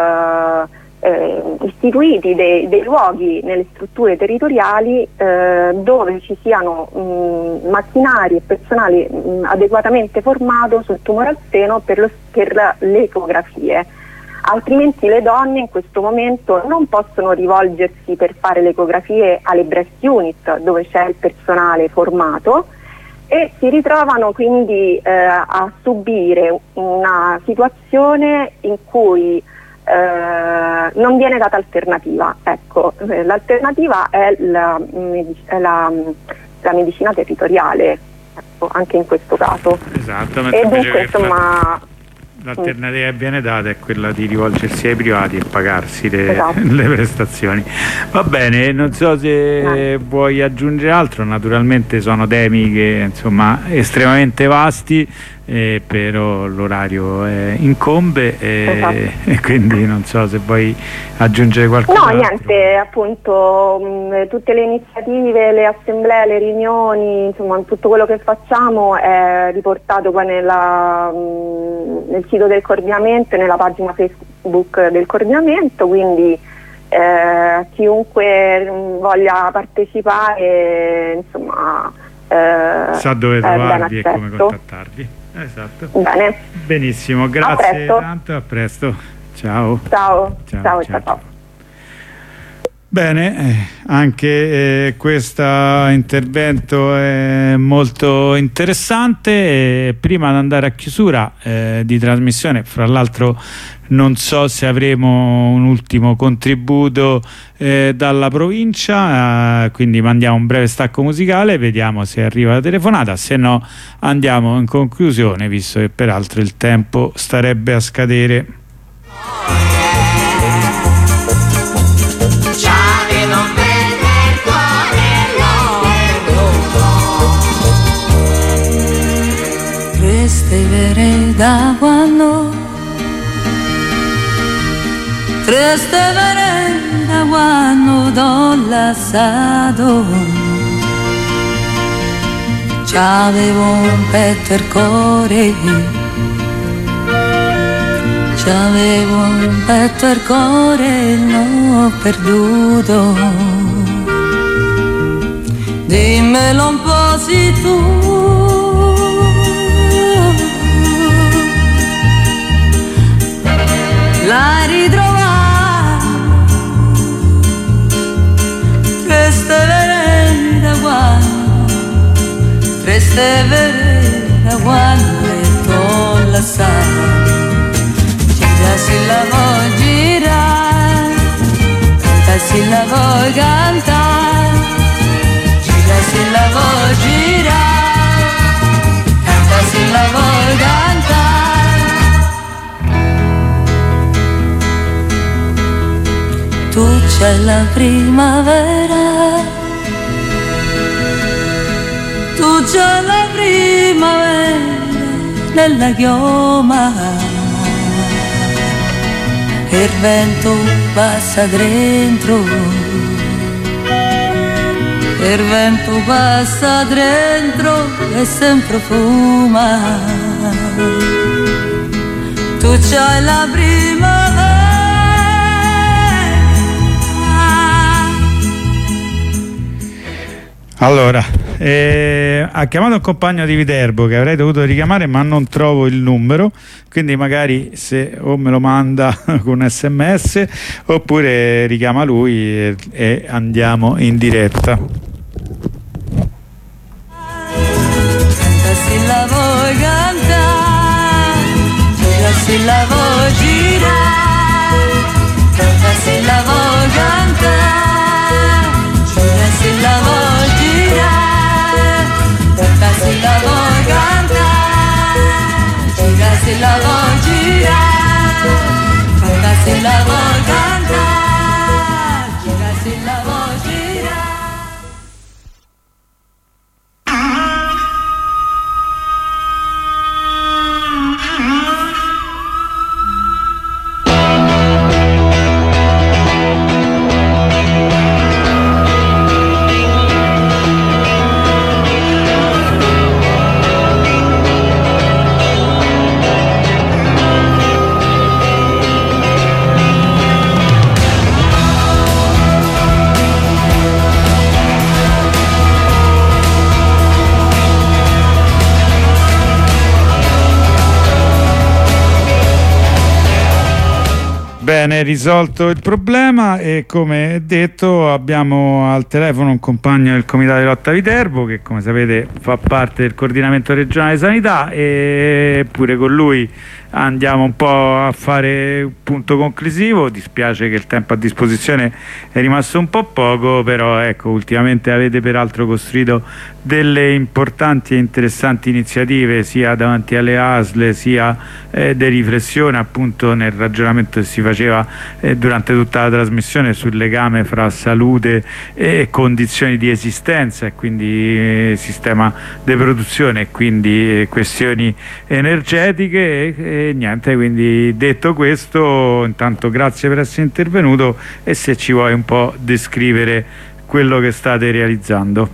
istituiti dei luoghi nelle strutture territoriali dove ci siano macchinari e personale adeguatamente formato sul tumore al seno per le ecografie. Altrimenti le donne in questo momento non possono rivolgersi per fare le ecografie alle breast unit dove c'è il personale formato e si ritrovano quindi a subire una situazione in cui non viene data alternativa. Ecco, l'alternativa è la medicina territoriale, ecco, anche in questo caso. Esattamente. E dunque insomma l'alternativa che viene data è quella di rivolgersi ai privati e pagarsi esatto. le prestazioni. Va bene, non so se vuoi aggiungere altro, naturalmente sono temi che insomma estremamente vasti, però l'orario incombe esatto. e quindi non so se vuoi aggiungere qualcosa. No, niente, appunto tutte le iniziative, le assemblee, le riunioni, insomma tutto quello che facciamo è riportato poi nel sito del coordinamento e nella pagina Facebook del coordinamento, quindi chiunque voglia partecipare insomma sa dove trovarvi e come contattarvi. Esatto. Bene. Benissimo, grazie tanto, a presto. Ciao. Ciao. Bene, anche questo intervento è molto interessante. Prima di andare a chiusura di trasmissione, fra l'altro non so se avremo un ultimo contributo dalla provincia, quindi mandiamo un breve stacco musicale, vediamo se arriva la telefonata, se no andiamo in conclusione, visto che peraltro il tempo starebbe a scadere. Da quando triste vereda quando t'ho lasciato, c'avevo un petto e il cuore, c'avevo un petto e il cuore, l'ho perduto. Dimmelo un po' se tu l'hai ritrovato, triste vereda quando, triste vereda quando t'ho lasciato, gira se la vuoi girare. se la vuoi cantare, gira se la vuoi girare, canta se la vuoi cantare. Tu c'è la primavera, tu c'è la primavera nella chioma, e il vento passa dentro, e il vento passa dentro e sempre fuma. Tu c'hai la primavera. Allora, ha chiamato un compagno di Viterbo che avrei dovuto richiamare, ma non trovo il numero, quindi magari se o me lo manda con SMS oppure richiama lui e andiamo in diretta. Se la vuoi cantare, gira se la vuoi girare, canta se la vuoi cantare, gira se la vuoi girare, canta se la vuoi cantare, gira se la vuoi girare, canta se la vuoi cantare, gira se la vuoi girare. Bene, risolto il problema, e come detto abbiamo al telefono un compagno del Comitato di Lotta Viterbo che, come sapete, fa parte del coordinamento regionale sanità, e pure con lui andiamo un po' a fare un punto conclusivo. Dispiace che il tempo a disposizione è rimasto un po' poco, però ecco, ultimamente avete peraltro costruito delle importanti e interessanti iniziative sia davanti alle ASL sia di riflessione appunto nel ragionamento che si faceva durante tutta la trasmissione sul legame fra salute e condizioni di esistenza, e quindi sistema di produzione e quindi questioni energetiche e niente. Quindi, detto questo, intanto grazie per essere intervenuto, e se ci vuoi un po' descrivere quello che state realizzando.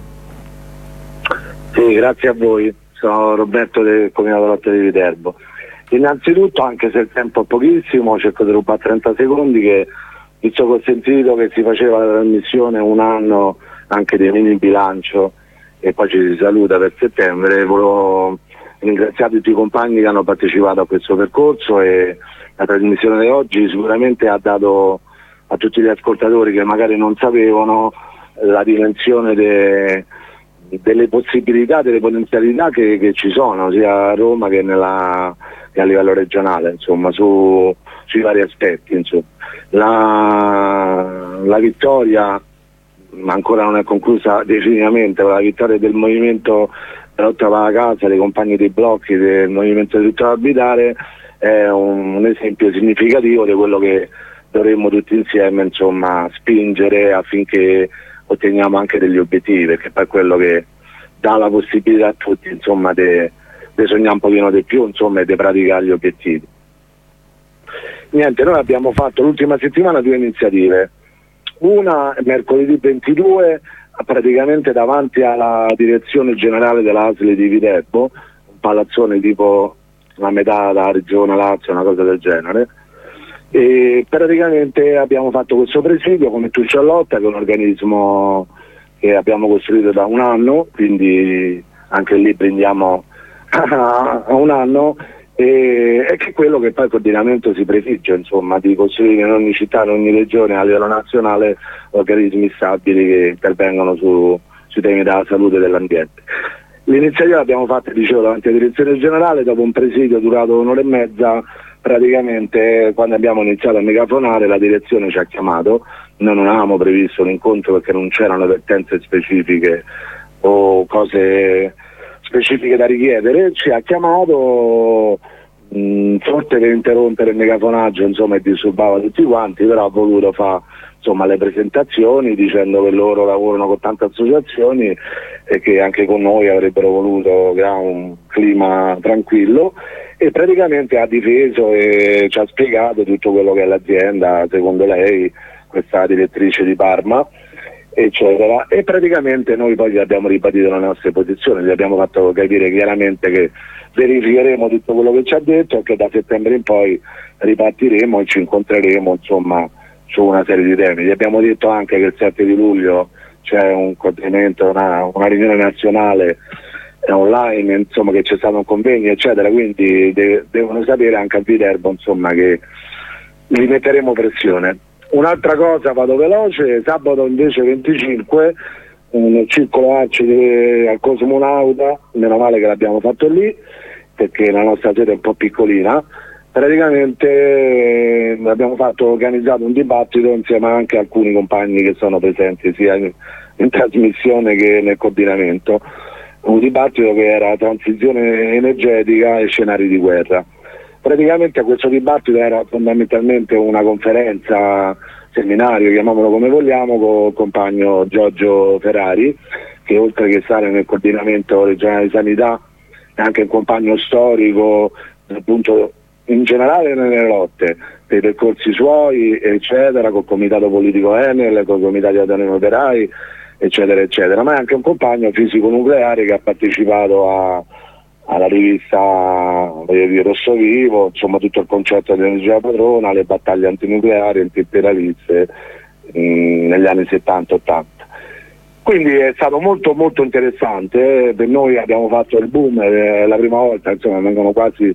Sì, grazie a voi. Sono Roberto del Comitato Lotta di Viterbo. Innanzitutto, anche se il tempo è pochissimo, cerco di rubare 30 secondi, che visto che ho sentito che si faceva la trasmissione un anno anche dei mini bilancio e poi ci si saluta per settembre, volevo ringraziare tutti i compagni che hanno partecipato a questo percorso, e la trasmissione di oggi sicuramente ha dato a tutti gli ascoltatori che magari non sapevano la dimensione delle possibilità, delle potenzialità che ci sono sia a Roma che a livello regionale, insomma, sui vari aspetti, insomma. La vittoria ancora non è conclusa definitivamente, la vittoria del movimento della lotta alla casa, dei compagni dei blocchi, del movimento di tutto abitare, è un esempio significativo di quello che dovremmo tutti insieme, insomma, spingere affinché otteniamo anche degli obiettivi, perché poi è quello che dà la possibilità a tutti, insomma, di sognare un pochino di più, insomma, e di praticare gli obiettivi. Niente, noi abbiamo fatto l'ultima settimana 2 iniziative. Una mercoledì 22, praticamente davanti alla direzione generale dell'ASL di Viterbo, un palazzone tipo la metà della regione Lazio, una cosa del genere, e praticamente abbiamo fatto questo presidio come Tu c'è lotta, che è un organismo che abbiamo costruito da un anno, quindi anche lì prendiamo a un anno, e che è quello che poi il coordinamento si prefigge, insomma, di costruire in ogni città, in ogni regione a livello nazionale organismi stabili che intervengono sui temi della salute e dell'ambiente. L'iniziativa l'abbiamo fatta, dicevo, davanti alla direzione generale, dopo un presidio durato 1 ora e mezza, praticamente quando abbiamo iniziato a megafonare la direzione ci ha chiamato, noi non avevamo previsto l'incontro perché non c'erano vertenze specifiche o cose specifiche da richiedere, ci ha chiamato forte per interrompere il megafonaggio, insomma, e disturbava tutti quanti, però ha voluto fare insomma le presentazioni dicendo che loro lavorano con tante associazioni e che anche con noi avrebbero voluto creare un clima tranquillo, e praticamente ha difeso e ci ha spiegato tutto quello che è l'azienda secondo lei, questa direttrice di Parma, eccetera, e praticamente noi poi gli abbiamo ribadito le nostre posizioni, gli abbiamo fatto capire chiaramente che verificheremo tutto quello che ci ha detto e che da settembre in poi ripartiremo e ci incontreremo insomma su una serie di temi. Gli abbiamo detto anche che il 7 di luglio c'è un continente, una riunione nazionale online, insomma, che c'è stato un convegno eccetera, quindi devono sapere anche a Viterbo insomma che li metteremo pressione. Un'altra cosa, vado veloce, sabato invece 25 un circolo arci al Cosmonauta, meno male che l'abbiamo fatto lì perché la nostra sede è un po' piccolina. Praticamente abbiamo organizzato un dibattito insieme anche a alcuni compagni che sono presenti sia in trasmissione che nel coordinamento, un dibattito che era transizione energetica e scenari di guerra. Praticamente questo dibattito era fondamentalmente una conferenza, seminario, chiamiamolo come vogliamo, con il compagno Giorgio Ferrari, che oltre che stare nel coordinamento regionale di sanità è anche un compagno storico appunto in generale nelle lotte, per i percorsi suoi eccetera, col comitato politico Enel, con i comitati autonomi operai eccetera eccetera, ma è anche un compagno fisico nucleare che ha partecipato alla rivista Rosso Vivo, insomma tutto il concetto di energia padrona, le battaglie antinucleari, antiimperialiste negli anni 70-80. Quindi è stato molto molto interessante, per noi abbiamo fatto il boom, è la prima volta, insomma vengono quasi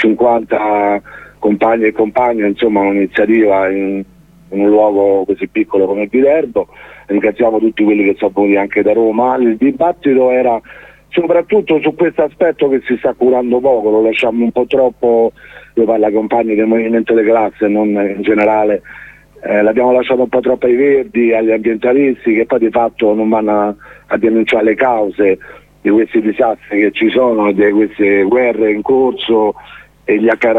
50 compagni e compagne, insomma un'iniziativa in un luogo così piccolo come Viterbo. Ringraziamo tutti quelli che sono venuti anche da Roma. Il dibattito era soprattutto su questo aspetto che si sta curando poco, lo lasciamo un po' troppo, io parlo ai compagni del movimento delle classi, non in generale, l'abbiamo lasciato un po' troppo ai verdi, agli ambientalisti che poi di fatto non vanno a denunciare le cause di questi disastri che ci sono, di queste guerre in corso e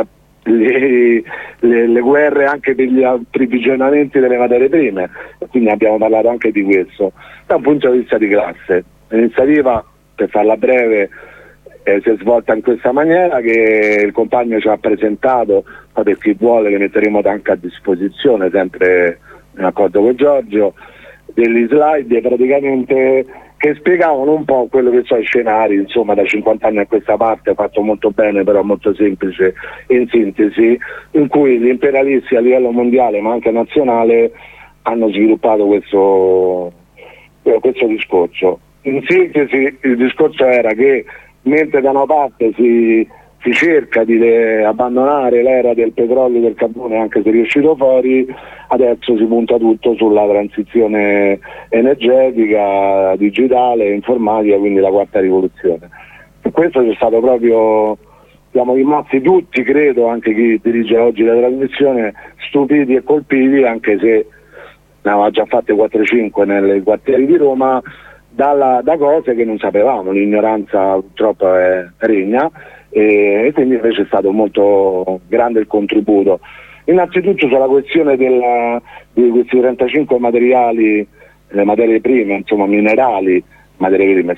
le guerre anche per gli approvvigionamenti delle materie prime, quindi abbiamo parlato anche di questo da un punto di vista di classe. L'iniziativa, per farla breve, si è svolta in questa maniera, che il compagno ci ha presentato, poi per chi vuole le metteremo anche a disposizione, sempre in accordo con Giorgio, degli slide praticamente che spiegavano un po' quello che sono i scenari, insomma da 50 anni a questa parte, fatto molto bene però molto semplice in sintesi, in cui gli imperialisti a livello mondiale ma anche nazionale hanno sviluppato questo discorso. In sintesi il discorso era che mentre da una parte si cerca di abbandonare l'era del petrolio e del carbone, anche se è riuscito fuori, adesso si punta tutto sulla transizione energetica, digitale, informatica, quindi la quarta rivoluzione. E questo c'è stato proprio, siamo rimasti tutti, credo, anche chi dirige oggi la trasmissione, stupiti e colpiti, anche se ne aveva già fatte 4-5 nei quartieri di Roma, da cose che non sapevamo, l'ignoranza purtroppo regna, e quindi invece è stato molto grande il contributo. Innanzitutto sulla questione di questi 35 materiali, le materie prime, insomma minerali strategici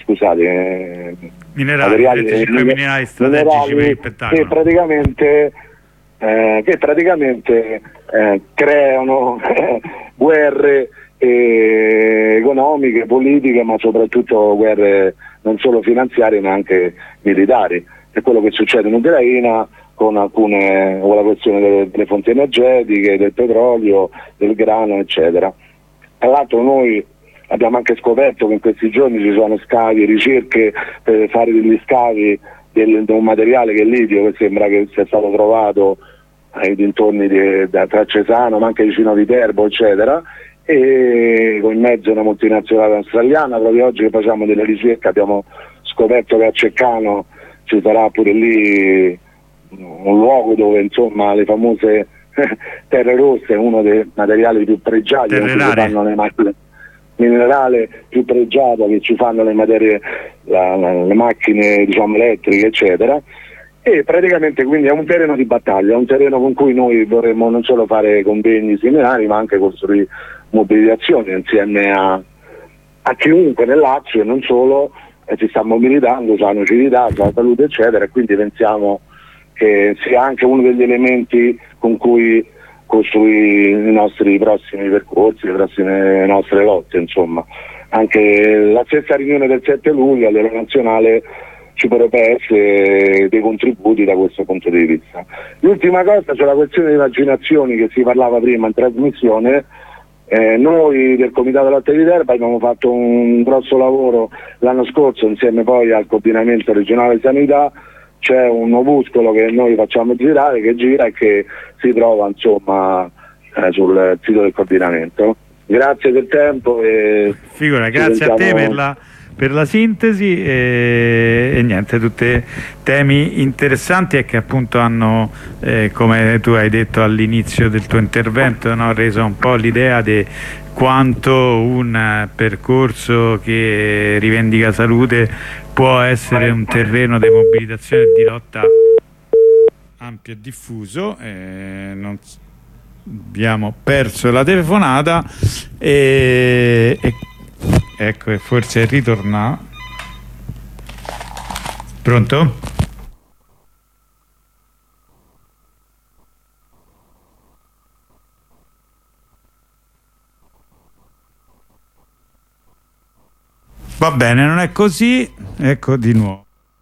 per il spettacolo, che praticamente creano guerre economiche, politiche, ma soprattutto guerre non solo finanziarie ma anche militari. È quello che succede in Ucraina con la questione delle fonti energetiche, del petrolio, del grano, eccetera. Tra l'altro noi abbiamo anche scoperto che in questi giorni ci sono scavi, ricerche per fare degli scavi di un materiale che è lidio, che sembra che sia stato trovato ai dintorni tra Cesano ma anche vicino a Viterbo, eccetera, e con in mezzo una multinazionale australiana. Proprio oggi che facciamo delle ricerche abbiamo scoperto che a Ceccano ci sarà pure lì un luogo dove insomma le famose terre rosse, uno dei materiali più pregiati che ci fanno le macchine, minerale più pregiato che ci fanno le materie, le macchine diciamo elettriche eccetera, e praticamente quindi è un terreno di battaglia, un terreno con cui noi vorremmo non solo fare convegni, seminari, ma anche costruire mobilitazioni insieme a chiunque nel Lazio e non solo, si sta mobilitando sulla nocività, sulla salute eccetera, e quindi pensiamo che sia anche uno degli elementi con cui costruire i nostri prossimi percorsi, le prossime nostre lotte, insomma. Anche la stessa riunione del 7 luglio a livello nazionale ci potrebbe essere dei contributi da questo punto di vista. L'ultima cosa sulla questione di vaccinazioni che si parlava prima in trasmissione, noi del Comitato Lotta di Viterbo abbiamo fatto un grosso lavoro l'anno scorso insieme poi al coordinamento regionale sanità. C'è un opuscolo che noi facciamo girare, che gira e che si trova insomma sul sito del coordinamento. Grazie del tempo e figura, grazie a te per la sintesi e niente, tutti temi interessanti e che appunto hanno, come tu hai detto all'inizio del tuo intervento, no, reso un po' l'idea di quanto un percorso che rivendica salute può essere un terreno di mobilitazione e di lotta ampio e diffuso. Abbiamo perso la telefonata e ecco, e forse è ritornato. Pronto? Va bene, non è così, ecco di nuovo.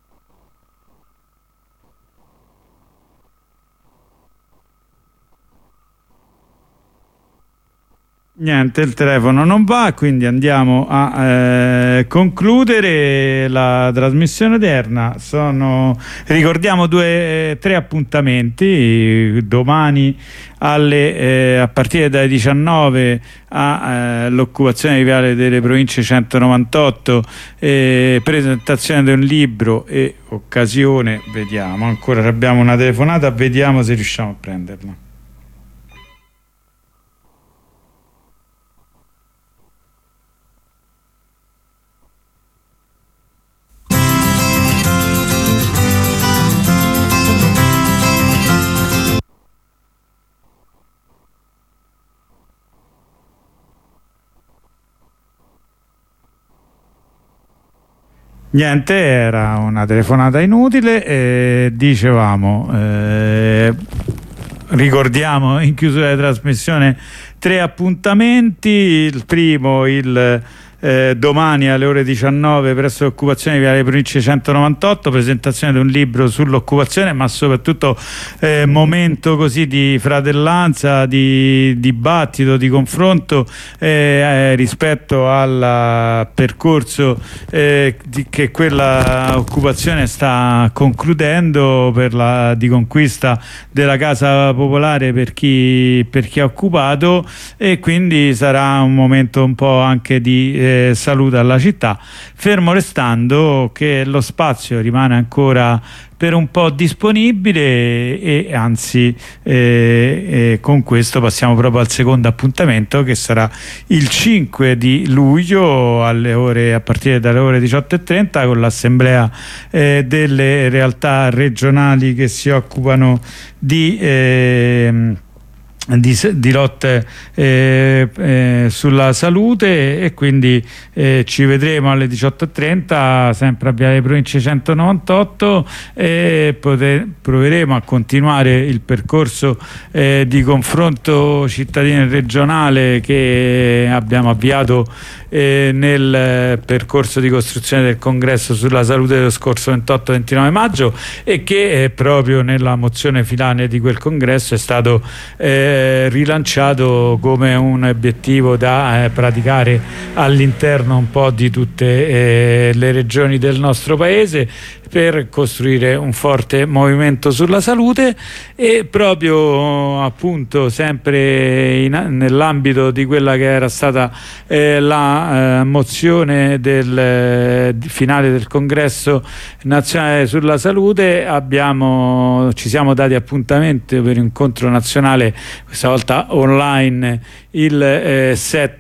Niente, il telefono non va, quindi andiamo a concludere la trasmissione odierna. Ricordiamo 3 appuntamenti. Domani a partire dalle 19 all'occupazione di Viale delle Province 198, presentazione di un libro e occasione. Vediamo, ancora abbiamo una telefonata, vediamo se riusciamo a prenderla. Niente, era una telefonata inutile. Dicevamo, ricordiamo in chiusura della trasmissione 3 appuntamenti. Il primo, domani alle ore 19 presso l'occupazione di Viale Province 198, presentazione di un libro sull'occupazione, ma soprattutto momento così di fratellanza, di dibattito, di confronto rispetto al percorso che quella occupazione sta concludendo di conquista della casa popolare per chi ha occupato, e quindi sarà un momento un po' anche di saluto alla città, fermo restando che lo spazio rimane ancora per un po' disponibile e anzi con questo passiamo proprio al secondo appuntamento, che sarà il 5 di luglio a partire dalle ore 18:30 con l'assemblea delle realtà regionali che si occupano di lotte sulla salute, e quindi ci vedremo alle 18:30 sempre a Viale Province 198 e proveremo a continuare il percorso di confronto cittadino e regionale che abbiamo avviato nel percorso di costruzione del congresso sulla salute dello scorso 28-29 maggio e che proprio nella mozione finale di quel congresso è stato rilanciato come un obiettivo da praticare all'interno un po' di tutte le regioni del nostro paese, per costruire un forte movimento sulla salute. E proprio appunto sempre nell'ambito di quella che era stata la mozione del finale del Congresso nazionale sulla salute, ci siamo dati appuntamento per un incontro nazionale, questa volta online, il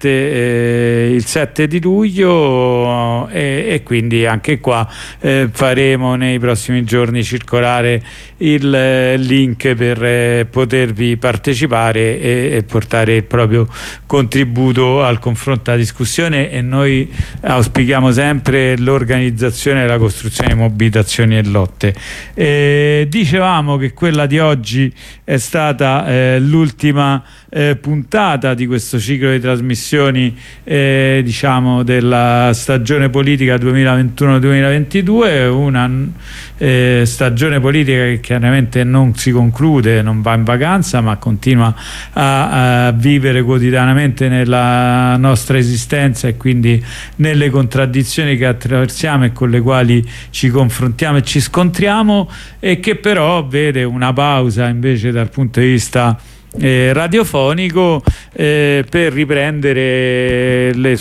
7 di luglio, e quindi anche qua faremo nei prossimi giorni circolare il link per potervi partecipare e portare il proprio contributo al confronto, alla discussione. E noi auspichiamo sempre l'organizzazione e la costruzione di mobilitazioni e lotte. Dicevamo che quella di oggi è stata l'ultima puntata di questo ciclo di trasmissioni diciamo della stagione politica 2021-2022, una stagione politica che chiaramente non si conclude, non va in vacanza, ma continua a vivere quotidianamente nella nostra esistenza e quindi nelle contraddizioni che attraversiamo e con le quali ci confrontiamo e ci scontriamo, e che però vede una pausa invece dal punto di vista radiofonico per riprendere la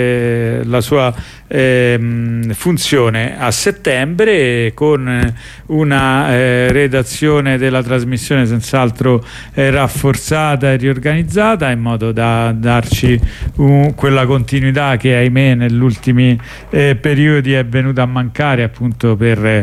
sua funzione a settembre, con una redazione della trasmissione senz'altro rafforzata e riorganizzata, in modo da darci quella continuità che ahimè negli ultimi periodi è venuta a mancare, appunto per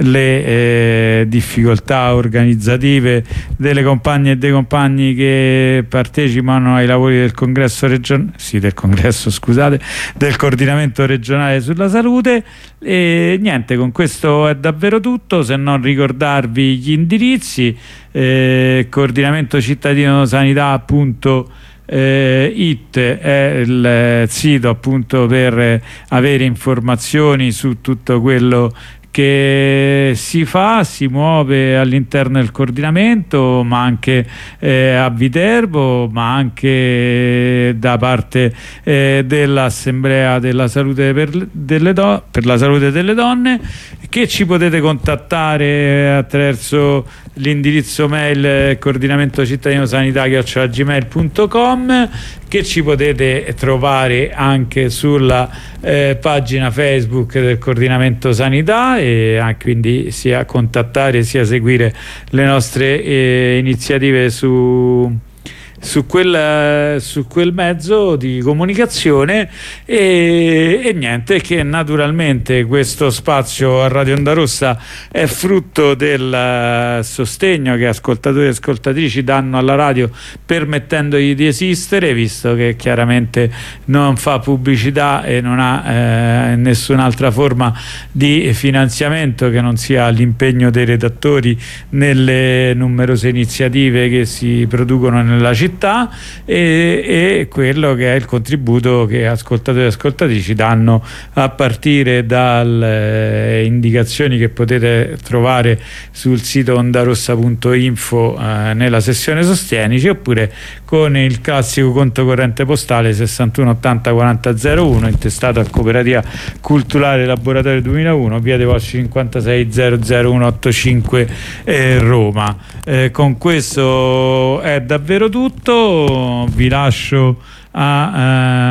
le difficoltà organizzative delle compagne e dei compagni che partecipano ai lavori del congresso del coordinamento regionale sulla salute. E niente, con questo è davvero tutto, se non ricordarvi gli indirizzi: coordinamento cittadino sanità.it è il sito appunto per avere informazioni su tutto quello che si muove all'interno del coordinamento, ma anche a Viterbo, ma anche da parte dell'Assemblea della Salute per la salute delle donne, che ci potete contattare attraverso l'indirizzo mail coordinamento cittadino sanità@gmail.com, che ci potete trovare anche sulla pagina Facebook del Coordinamento Sanità, e quindi sia contattare sia seguire le nostre iniziative su quel mezzo di comunicazione. E niente, che naturalmente questo spazio a Radio Onda Rossa è frutto del sostegno che ascoltatori e ascoltatrici danno alla radio, permettendogli di esistere, visto che chiaramente non fa pubblicità e non ha nessun'altra forma di finanziamento che non sia l'impegno dei redattori nelle numerose iniziative che si producono nella città, e quello che è il contributo che ascoltatori e ascoltatrici danno a partire dalle indicazioni che potete trovare sul sito ondarossa.info nella sezione Sostienici, oppure con il classico conto corrente postale 61 80 40 01, intestato a Cooperativa Culturale Laboratorio 2001, via dei Volsci 56 00185 Roma. Con questo è davvero tutto, vi lascio a